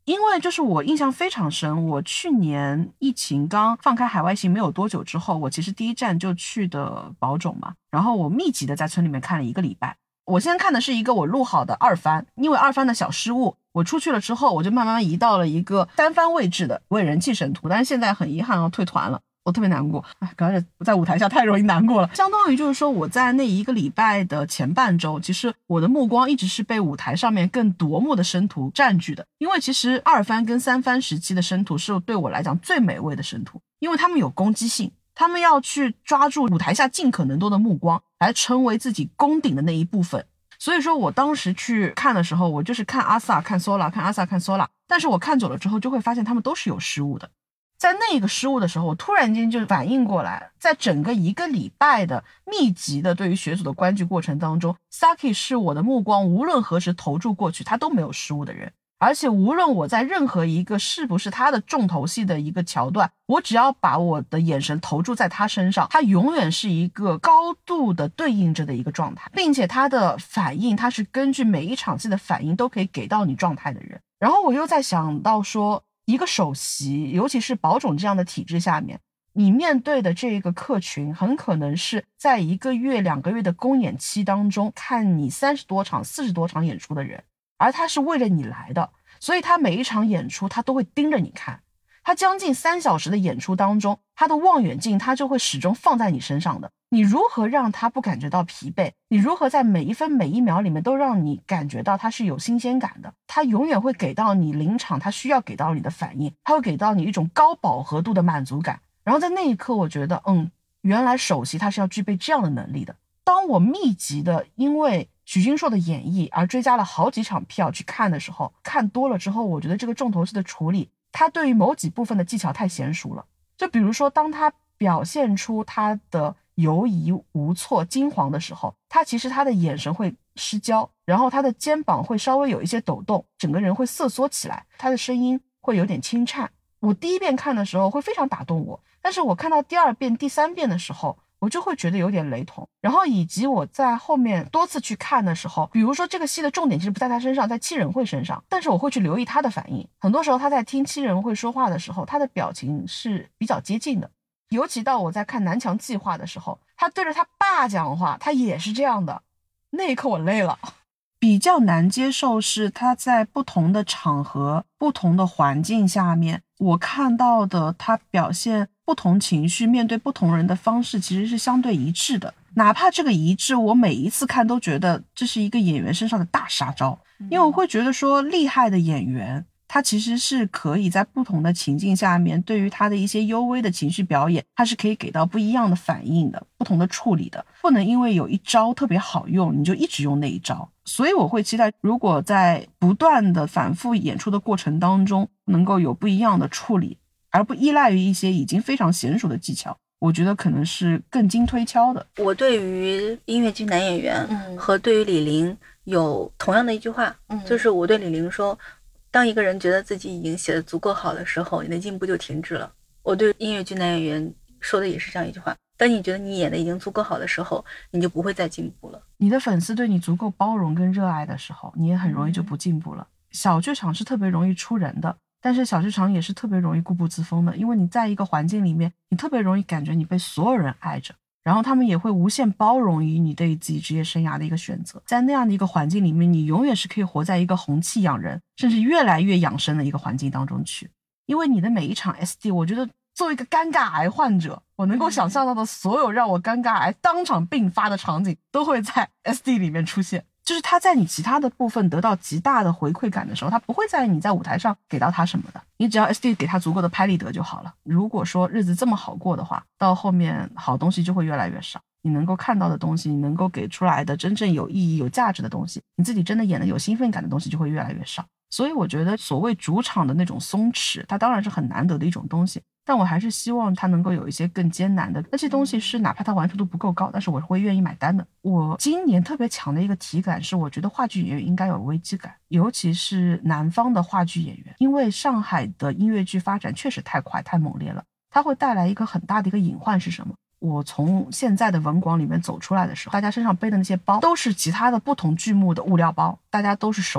因为就是我印象非常深，我去年疫情刚放开海外行没有多久之后，我其实第一站就去的宝冢嘛，然后我密集的在村里面看了一个礼拜。我先看的是一个我录好的二番，因为二番的小失误，我出去了之后我就慢慢移到了一个单番位置的为人气神图，但是现在很遗憾要退团了，我特别难过，哎，感觉在舞台下太容易难过了。相当于就是说我在那一个礼拜的前半周，其实我的目光一直是被舞台上面更夺目的生图占据的，因为其实二番跟三番时期的生图是对我来讲最美味的生图，因为他们有攻击性，他们要去抓住舞台下尽可能多的目光来成为自己攻顶的那一部分。所以说我当时去看的时候，我就是看阿萨看 Sola 看阿萨看 Sola， 但是我看久了之后就会发现他们都是有失误的。在那个失误的时候，我突然间就反应过来，在整个一个礼拜的密集的对于学组的观剧过程当中， Saki 是我的目光无论何时投注过去他都没有失误的人，而且无论我在任何一个是不是他的重头戏的一个桥段，我只要把我的眼神投注在他身上，他永远是一个高度的对应着的一个状态，并且他的反应他是根据每一场戏的反应都可以给到你状态的人。然后我又在想到说，一个首席尤其是宝冢这样的体制下面，你面对的这个客群很可能是在一个月两个月的公演期当中看你三十多场四十多场演出的人，而他是为了你来的，所以他每一场演出他都会盯着你看，他将近三小时的演出当中，他的望远镜他就会始终放在你身上的，你如何让他不感觉到疲惫，你如何在每一分每一秒里面都让你感觉到他是有新鲜感的，他永远会给到你临场他需要给到你的反应，他会给到你一种高饱和度的满足感。然后在那一刻我觉得嗯，原来首席他是要具备这样的能力的。当我密集的因为许君硕的演绎而追加了好几场票去看的时候，看多了之后，我觉得这个重头戏的处理他对于某几部分的技巧太娴熟了。就比如说当他表现出他的犹疑无措惊惶的时候，他其实他的眼神会失焦，然后他的肩膀会稍微有一些抖动，整个人会瑟缩起来，他的声音会有点轻颤。我第一遍看的时候会非常打动我，但是我看到第二遍第三遍的时候我就会觉得有点雷同。然后以及我在后面多次去看的时候，比如说这个戏的重点其实不在他身上，在戚仁惠身上，但是我会去留意他的反应。很多时候他在听戚仁惠说话的时候，他的表情是比较接近的，尤其到我在看南墙计划的时候，他对着他爸讲话他也是这样的，那一刻我累了。比较难接受是他在不同的场合不同的环境下面，我看到的他表现不同情绪面对不同人的方式其实是相对一致的，哪怕这个一致我每一次看都觉得这是一个演员身上的大杀招。因为我会觉得说厉害的演员他其实是可以在不同的情境下面，对于他的一些幽微的情绪表演，他是可以给到不一样的反应的，不同的处理的，不能因为有一招特别好用你就一直用那一招。所以我会期待如果在不断的反复演出的过程当中能够有不一样的处理，而不依赖于一些已经非常娴熟的技巧，我觉得可能是更精推敲的。 我对于音乐剧男演员和对于李玲有同样的一句话、嗯、就是我对李玲说，当一个人觉得自己已经写得足够好的时候，你的进步就停止了。我对音乐剧男演员说的也是这样一句话，当你觉得你演的已经足够好的时候，你就不会再进步了。 你的粉丝对你足够包容跟热爱的时候，你也很容易就不进步了、嗯、小剧场是特别容易出人的，但是小剧场也是特别容易固步自封的，因为你在一个环境里面，你特别容易感觉你被所有人爱着，然后他们也会无限包容于你对自己职业生涯的一个选择。在那样的一个环境里面，你永远是可以活在一个红气养人甚至越来越养生的一个环境当中去。因为你的每一场 S D， 我觉得作为一个尴尬癌患者，我能够想象到的所有让我尴尬癌当场并发的场景都会在 S D 里面出现，就是他在你其他的部分得到极大的回馈感的时候，他不会在你在舞台上给到他什么的，你只要 S D 给他足够的拍立得就好了。如果说日子这么好过的话，到后面好东西就会越来越少，你能够看到的东西，你能够给出来的真正有意义有价值的东西，你自己真的演的有兴奋感的东西就会越来越少。所以我觉得所谓主场的那种松弛，它当然是很难得的一种东西，但我还是希望它能够有一些更艰难的那些东西，是哪怕它完成度不够高，但是我会愿意买单的。我今年特别强的一个体感是，我觉得话剧演员应该有危机感，尤其是南方的话剧演员，因为上海的音乐剧发展确实太快太猛烈了，它会带来一个很大的一个隐患是什么？我从现在的文广里面走出来的时候，大家身上背的那些包都是其他的不同剧目的物料包，大家都是熟人，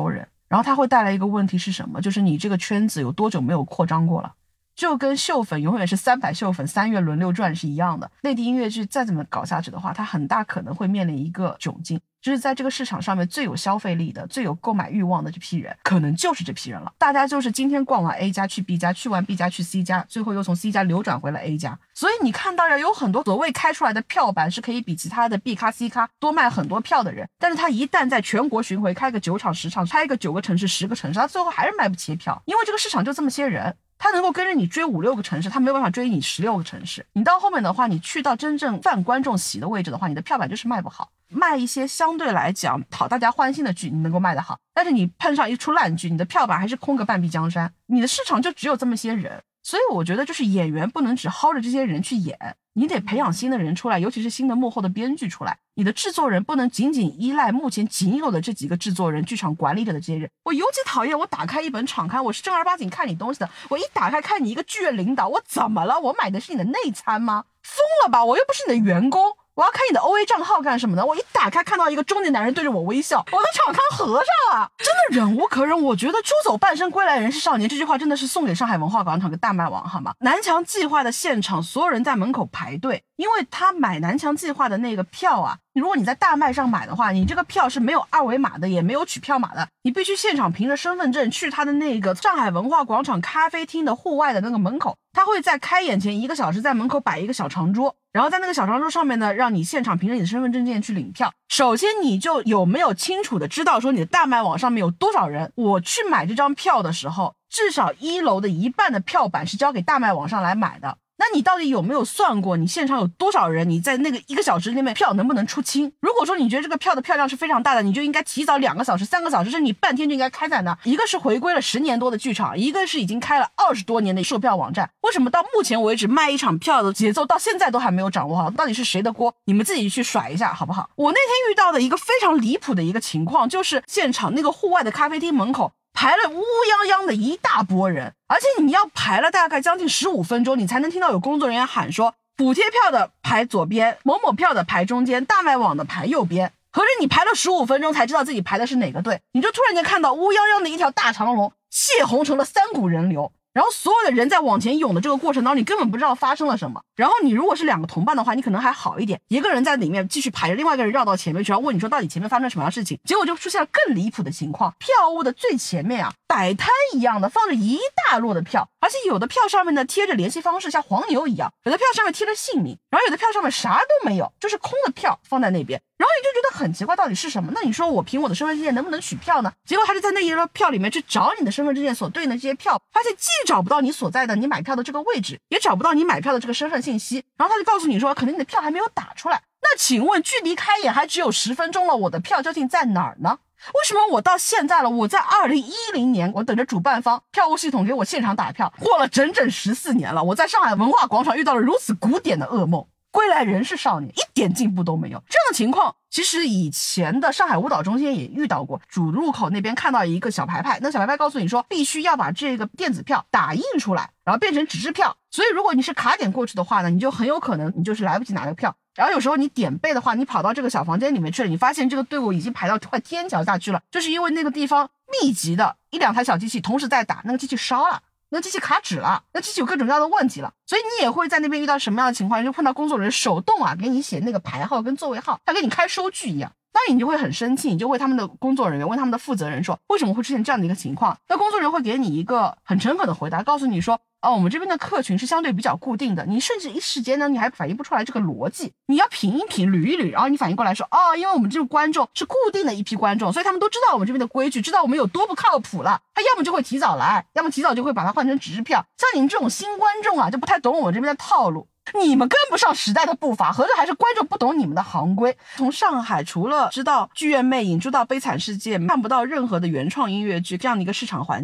然后它会带来一个问题是什么，就是你这个圈子有多久没有扩张过了，就跟秀粉永远是三百秀粉三月轮流转是一样的。内地音乐剧再这么搞下去的话，它很大可能会面临一个窘境，就是在这个市场上面最有消费力的最有购买欲望的这批人可能就是这批人了。大家就是今天逛完 A 家去 B 家，去完 B 家去 C 家，最后又从 C 家流转回了 A 家。所以你看到有很多所谓开出来的票板是可以比其他的 B 咖 C 咖多卖很多票的人，但是他一旦在全国巡回开个九场十场，开个九个城市十个城市，他最后还是卖不起票，因为这个市场就这么些人，他能够跟着你追五六个城市，他没有办法追你十六个城市。你到后面的话，你去到真正泛观众席的位置的话，你的票板就是卖不好。卖一些相对来讲讨大家欢心的剧你能够卖得好，但是你碰上一出烂剧，你的票板还是空个半壁江山，你的市场就只有这么些人。所以我觉得就是演员不能只薅着这些人去演，你得培养新的人出来，尤其是新的幕后的编剧出来。你的制作人不能仅仅依赖目前仅有的这几个制作人、剧场管理者的这些人。我尤其讨厌我打开一本场刊，我是正儿八经看你东西的，我一打开看你一个剧院领导，我怎么了？我买的是你的内参吗？疯了吧，我又不是你的员工，我要看你的 O A 账号干什么呢？我一打开看到一个中年男人对着我微笑，我的场刊合上了，真的忍无可忍。我觉得出走半生归来人是少年这句话真的是送给上海文化广场个大麦网好吗？南墙计划的现场所有人在门口排队，因为他买南墙计划的那个票啊，如果你在大麦上买的话，你这个票是没有二维码的，也没有取票码的，你必须现场凭着身份证去他的那个上海文化广场咖啡厅的户外的那个门口，他会在开演前一个小时在门口摆一个小长桌，然后在那个小长桌上面呢，让你现场凭着你的身份证件去领票。首先你就有没有清楚的知道说你的大麦网上面有多少人，我去买这张票的时候，至少一楼的一半的票板是交给大麦网上来买的。那你到底有没有算过你现场有多少人，你在那个一个小时里面票能不能出清？如果说你觉得这个票的票量是非常大的，你就应该提早两个小时三个小时甚至你半天就应该开在那。一个是回归了十年多的剧场，一个是已经开了二十多年的售票网站，为什么到目前为止卖一场票的节奏到现在都还没有掌握好？到底是谁的锅？你们自己去甩一下好不好？我那天遇到的一个非常离谱的一个情况，就是现场那个户外的咖啡厅门口排了乌泱泱的一大波人，而且你要排了大概将近十五分钟，你才能听到有工作人员喊说补贴票的排左边，某某票的排中间，大麦网的排右边。合着你排了十五分钟才知道自己排的是哪个队，你就突然间看到乌泱泱的一条大长龙，泄洪成了三股人流，然后所有的人在往前涌的这个过程当中，你根本不知道发生了什么。然后你如果是两个同伴的话，你可能还好一点，一个人在里面继续排着，另外一个人绕到前面去，然后问你说到底前面发生什么样的事情。结果就出现了更离谱的情况，票务的最前面啊，摆摊一样的放着一大摞的票，而且有的票上面呢贴着联系方式，像黄牛一样，有的票上面贴着姓名，然后有的票上面啥都没有，就是空的票放在那边。然后你就觉得很奇怪，到底是什么？那你说我凭我的身份证件能不能取票呢？结果他就在那一摞票里面去找你的身份证件所对应的这些票，发现既找不到你所在的你买票的这个位置，也找不到你买票的这个身份信息，然后他就告诉你说可能你的票还没有打出来。那请问距离开演还只有十分钟了，我的票究竟在哪儿呢？为什么我到现在了，我在二零一零年我等着主办方票务系统给我现场打票，过了整整十四年了，我在上海文化广场遇到了如此古典的噩梦，归来人是少年，一点进步都没有。这样的情况其实以前的上海舞蹈中心也遇到过，主入口那边看到一个小牌牌，那小牌牌告诉你说必须要把这个电子票打印出来，然后变成纸质票，所以如果你是卡点过去的话呢，你就很有可能你就是来不及拿这个票。然后有时候你点背的话，你跑到这个小房间里面去了，你发现这个队伍已经排到快天桥下去了，就是因为那个地方密集的一两台小机器同时在打，那个机器烧了，那个机器卡纸了，那机器有各种各样的问题了，所以你也会在那边遇到什么样的情况，就碰到工作人员手动啊给你写那个牌号跟座位号，他给你开收据一样。当然你就会很生气，你就会他们的工作人员问他们的负责人说为什么会出现这样的一个情况，那工作人员会给你一个很诚恳的回答，告诉你说哦，我们这边的客群是相对比较固定的，你甚至一时间呢你还反应不出来这个逻辑，你要品一品捋一捋，然后你反应过来说哦，因为我们这个观众是固定的一批观众，所以他们都知道我们这边的规矩，知道我们有多不靠谱了，他要么就会提早来，要么提早就会把它换成纸质票。像你们这种新观众啊就不太懂我们这边的套路，你们跟不上时代的步伐，合着还是观众不懂你们的行规。从上海除了知道剧院魅影，知道悲惨世界，看不到任何的原创音乐剧这样的一个市场环境，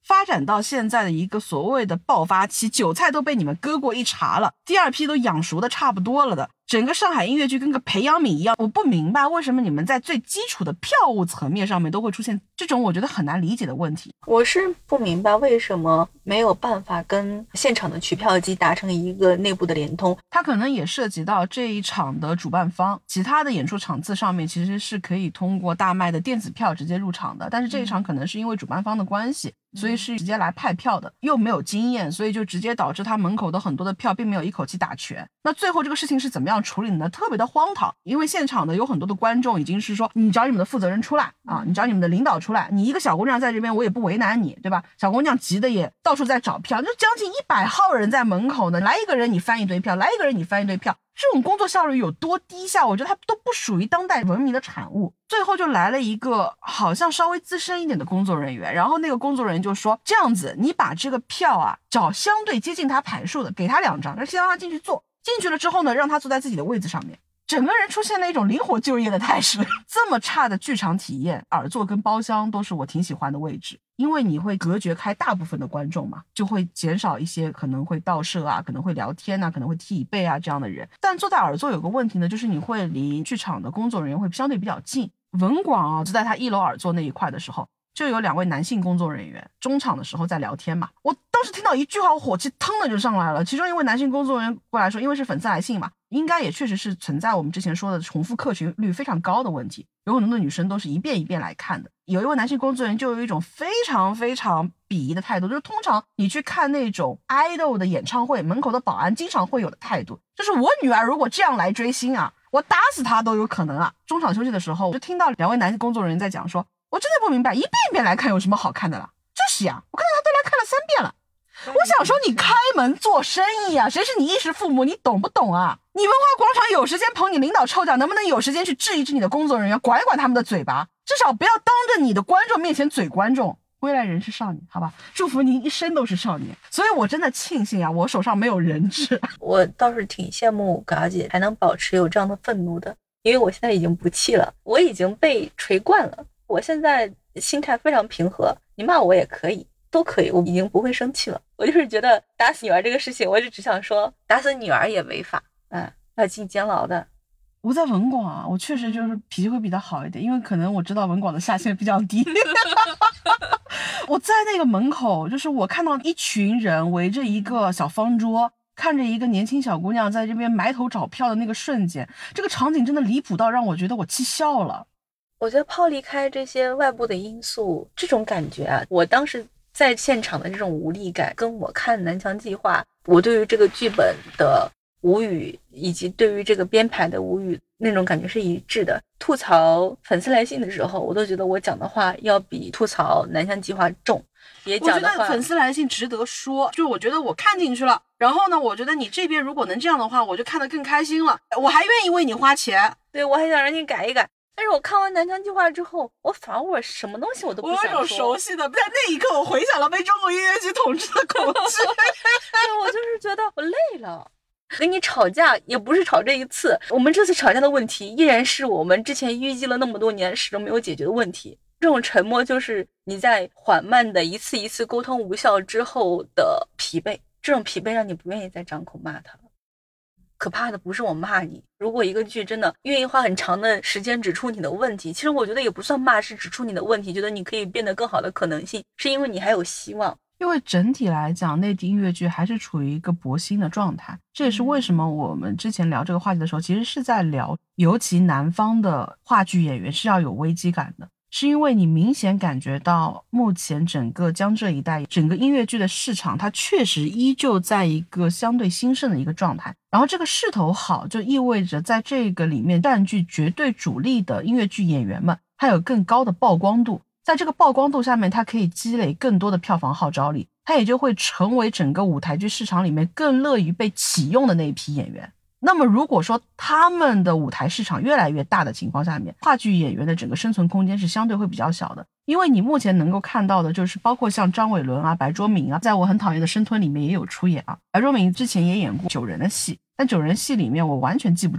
发展到现在的一个所谓的爆发期，韭菜都被你们割过一茬了，第二批都养熟的差不多了的，整个上海音乐剧跟个培养皿一样，我不明白为什么你们在最基础的票务层面上面都会出现这种我觉得很难理解的问题。 我是不明白为什么没有办法跟现场的取票机达成一个内部的联通。 它可能也涉及到这一场的主办方，其他的演出场次上面其实是可以通过大麦的电子票直接入场的，但是这一场可能是因为主办方的关系，所以是直接来派票的，又没有经验，所以就直接导致他门口的很多的票并没有一口气打全。那最后这个事情是怎么样处理的呢？特别的荒唐，因为现场的有很多的观众已经是说，你找你们的负责人出来啊，你找你们的领导出来，你一个小姑娘在这边我也不为难你，对吧？小姑娘急的也到处在找票，就将近一百号人在门口呢，来一个人你翻一堆票，来一个人你翻一堆票，这种工作效率有多低下，我觉得它都不属于当代文明的产物。最后就来了一个好像稍微资深一点的工作人员，然后那个工作人员就说，这样子你把这个票啊找相对接近他排数的，给他两张，先让他进去坐，进去了之后呢，让他坐在自己的位子上面，整个人出现了一种灵活就业的态势。这么差的剧场体验，耳座跟包厢都是我挺喜欢的位置，因为你会隔绝开大部分的观众嘛，就会减少一些可能会倒摄啊，可能会聊天啊，可能会踢椅背啊这样的人。但坐在耳座有个问题呢，就是你会离剧场的工作人员会相对比较近。文广啊，就在他一楼耳座那一块的时候，就有两位男性工作人员中场的时候在聊天嘛，我当时听到一句话，我火气腾的就上来了。其中一位男性工作人员过来说，因为是粉丝来信嘛，应该也确实是存在我们之前说的重复客群率非常高的问题，有很多的女生都是一遍一遍来看的。有一位男性工作人员就有一种非常非常鄙夷的态度，就是通常你去看那种 idol 的演唱会，门口的保安经常会有的态度，就是我女儿如果这样来追星啊，我打死她都有可能啊。中场休息的时候，我就听到两位男性工作人员在讲说，我真的不明白，一遍一遍来看有什么好看的了？就是呀，我看到他都来看了三遍了。我想说，你开门做生意啊，谁是你衣食父母，你懂不懂啊？你文化广场有时间捧你领导臭脚，能不能有时间去治一治你的工作人员，管一管他们的嘴巴，至少不要当着你的观众面前嘴观众。归来人是少年，好吧，祝福您一生都是少年。所以我真的庆幸啊，我手上没有人质。 我倒是挺羡慕嘎姐还能保持有这样的愤怒的，因为我现在已经不气了，我已经被锤惯了，我现在心态非常平和，你骂我也可以，都可以，我已经不会生气了。我就是觉得打死女儿这个事情，我就只想说，打死女儿也违法，嗯，要进监牢的。 我在文广啊，我确实就是脾气会比较好一点，因为可能我知道文广的下限比较低。我在那个门口，就是我看到一群人围着一个小方桌，看着一个年轻小姑娘在这边埋头找票的那个瞬间，这个场景真的离谱到让我觉得我气笑了。 我觉得抛离开这些外部的因素，这种感觉啊，我当时在现场的这种无力感，跟我看南墙计划，我对于这个剧本的无语，以及对于这个编排的无语，那种感觉是一致的。吐槽粉丝来信的时候，我都觉得我讲的话要比吐槽南墙计划重。也讲的话， 我觉得粉丝来信值得说，就我觉得我看进去了，然后呢，我觉得你这边如果能这样的话，我就看得更开心了，我还愿意为你花钱。 对，我还想让你改一改。但是我看完南墙计划之后，我反而我什么东西我都不想说。 我有种熟悉的，在那一刻我回想了被中国音乐剧统治的恐惧。 对，我就是觉得我累了。跟你吵架也不是吵这一次，我们这次吵架的问题依然是我们之前淤积了那么多年始终没有解决的问题。这种沉默就是你在缓慢的一次一次沟通无效之后的疲惫，这种疲惫让你不愿意再张口骂他了。可怕的不是我骂你，如果一个剧真的愿意花很长的时间指出你的问题，其实我觉得也不算骂，是指出你的问题，觉得你可以变得更好的可能性，是因为你还有希望。 因为整体来讲，内地音乐剧还是处于一个薄薪的状态，这也是为什么我们之前聊这个话题的时候，其实是在聊，尤其南方的话剧演员是要有危机感的，是因为你明显感觉到目前整个江浙一带整个音乐剧的市场，它确实依旧在一个相对兴盛的一个状态，然后这个势头好，就意味着在这个里面占据绝对主力的音乐剧演员们，它有更高的曝光度，在这个曝光度下面，它可以积累更多的票房号召力，它也就会成为整个舞台剧市场里面更乐于被启用的那一批演员。那么如果说他们的舞台市场越来越大的情况下面，话剧演员的整个生存空间是相对会比较小的。因为你目前能够看到的就是包括像张伟伦啊、白卓明啊，在我很讨厌的生吞里面也有出演啊。白卓明之前也演过九人的戏，但九人戏里面我完全记不住他，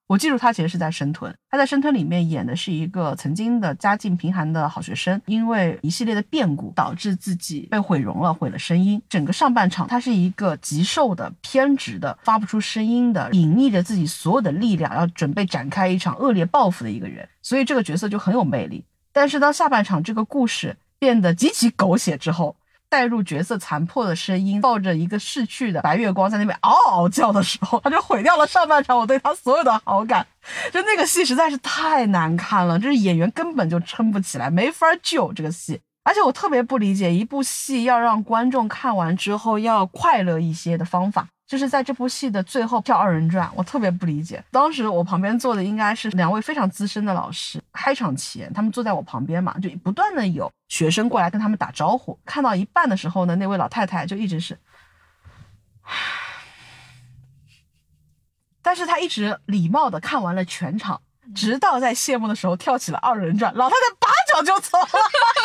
我记住他其实是在生吞，他在生吞里面演的是一个曾经的家境贫寒的好学生，因为一系列的变故导致自己被毁容了，毁了声音。整个上半场他是一个极瘦的偏执的发不出声音的，隐匿着自己所有的力量，要准备展开一场恶劣报复的一个人，所以这个角色就很有魅力。但是当下半场这个故事变得极其狗血之后，带入角色残破的声音，抱着一个逝去的白月光在那边嗷嗷叫的时候，他就毁掉了上半场我对他所有的好感。就那个戏实在是太难看了，就是演员根本就撑不起来，没法救这个戏。而且我特别不理解一部戏要让观众看完之后要快乐一些的方法，就是在这部戏的最后跳二人转，我特别不理解。当时我旁边坐的应该是两位非常资深的老师，开场前他们坐在我旁边嘛，就不断的有学生过来跟他们打招呼。看到一半的时候呢，那位老太太就一直是，但是她一直礼貌的看完了全场，直到在谢幕的时候跳起了二人转，老太太拔脚就走了。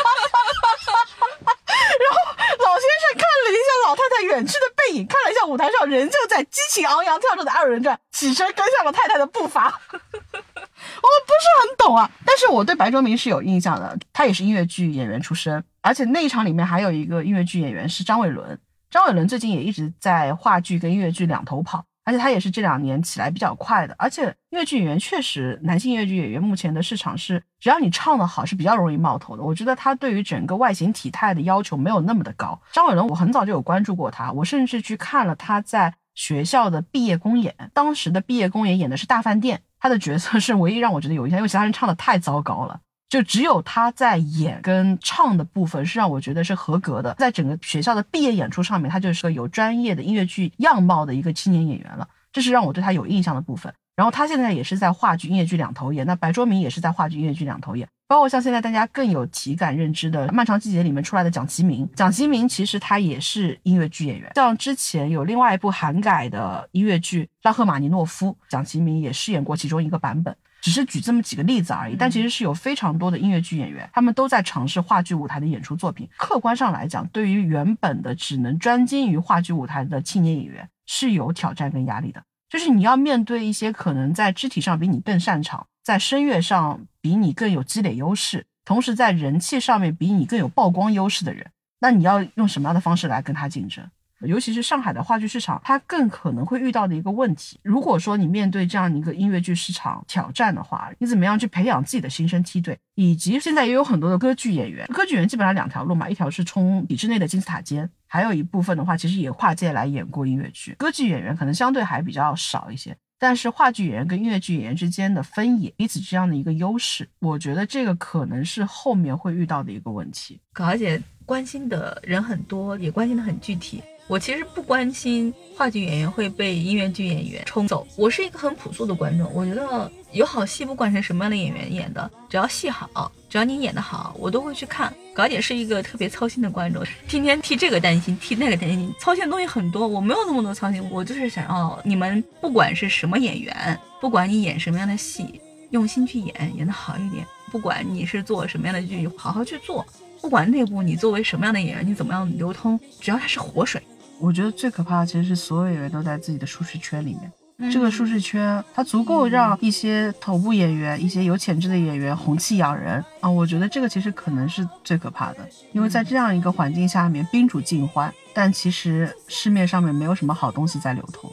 然后老先生看了一下老太太远去的背影，看了一下舞台上仍旧在激情昂扬跳着的二人转，起身跟上了太太的步伐。我不是很懂啊，但是我对白卓明是有印象的，他也是音乐剧演员出身，而且那一场里面还有一个音乐剧演员是张伟伦。张伟伦最近也一直在话剧跟音乐剧两头跑，而且他也是这两年起来比较快的。而且音乐剧演员确实，男性音乐剧演员目前的市场是，只要你唱得好是比较容易冒头的。我觉得他对于整个外形体态的要求没有那么的高。张伟伦我很早就有关注过他，我甚至去看了他在学校的毕业公演，当时的毕业公演演的是大饭店，他的角色是唯一让我觉得有印象，因为其他人唱得太糟糕了，就只有他在演跟唱的部分是让我觉得是合格的。在整个学校的毕业演出上面，他就是个有专业的音乐剧样貌的一个青年演员了，这是让我对他有印象的部分。然后他现在也是在话剧音乐剧两头演，那白卓明也是在话剧音乐剧两头演，包括像现在大家更有体感认知的《漫长季节》里面出来的蒋奇明，蒋奇明其实他也是音乐剧演员，像之前有另外一部韩改的音乐剧《拉赫玛尼诺夫》，蒋奇明也饰演过其中一个版本，只是举这么几个例子而已，但其实是有非常多的音乐剧演员，他们都在尝试话剧舞台的演出作品。客观上来讲，对于原本的只能专精于话剧舞台的青年演员是有挑战跟压力的，就是你要面对一些可能在肢体上比你更擅长，在声乐上比你更有积累优势，同时在人气上面比你更有曝光优势的人，那你要用什么样的方式来跟他竞争？尤其是上海的话剧市场，它更可能会遇到的一个问题，如果说你面对这样一个音乐剧市场挑战的话，你怎么样去培养自己的新生梯队，以及现在也有很多的歌剧演员，歌剧演员基本上两条路嘛，一条是冲体制内的金字塔尖，还有一部分的话其实也跨界来演过音乐剧。歌剧演员可能相对还比较少一些，但是话剧演员跟音乐剧演员之间的分野，彼此这样的一个优势，我觉得这个可能是后面会遇到的一个问题。 而且关心的人很多，也关心的很具体。我其实不关心话剧演员会被音乐剧演员冲走，我是一个很朴素的观众，我觉得有好戏不管是什么样的演员演的，只要戏好，只要你演得好，我都会去看。搞姐是一个特别操心的观众，天天替这个担心，替那个担心，操心的东西很多，我没有那么多操心，我就是想要你们不管是什么演员，不管你演什么样的戏，用心去演，演得好一点，不管你是做什么样的剧，好好去做，不管内部你作为什么样的演员，你怎么样流通，只要它是活水。 我觉得最可怕的其实是所有演员都在自己的舒适圈里面，嗯、这个舒适圈它足够让一些头部演员、一些有潜质的演员红气养人啊！我觉得这个其实可能是最可怕的，因为在这样一个环境下面，宾主尽欢，但其实市面上面没有什么好东西在流通。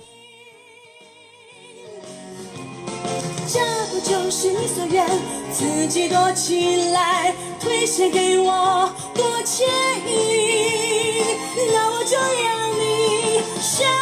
这不就是你所愿，自己躲起来，推卸给我多惬意，那我就让你选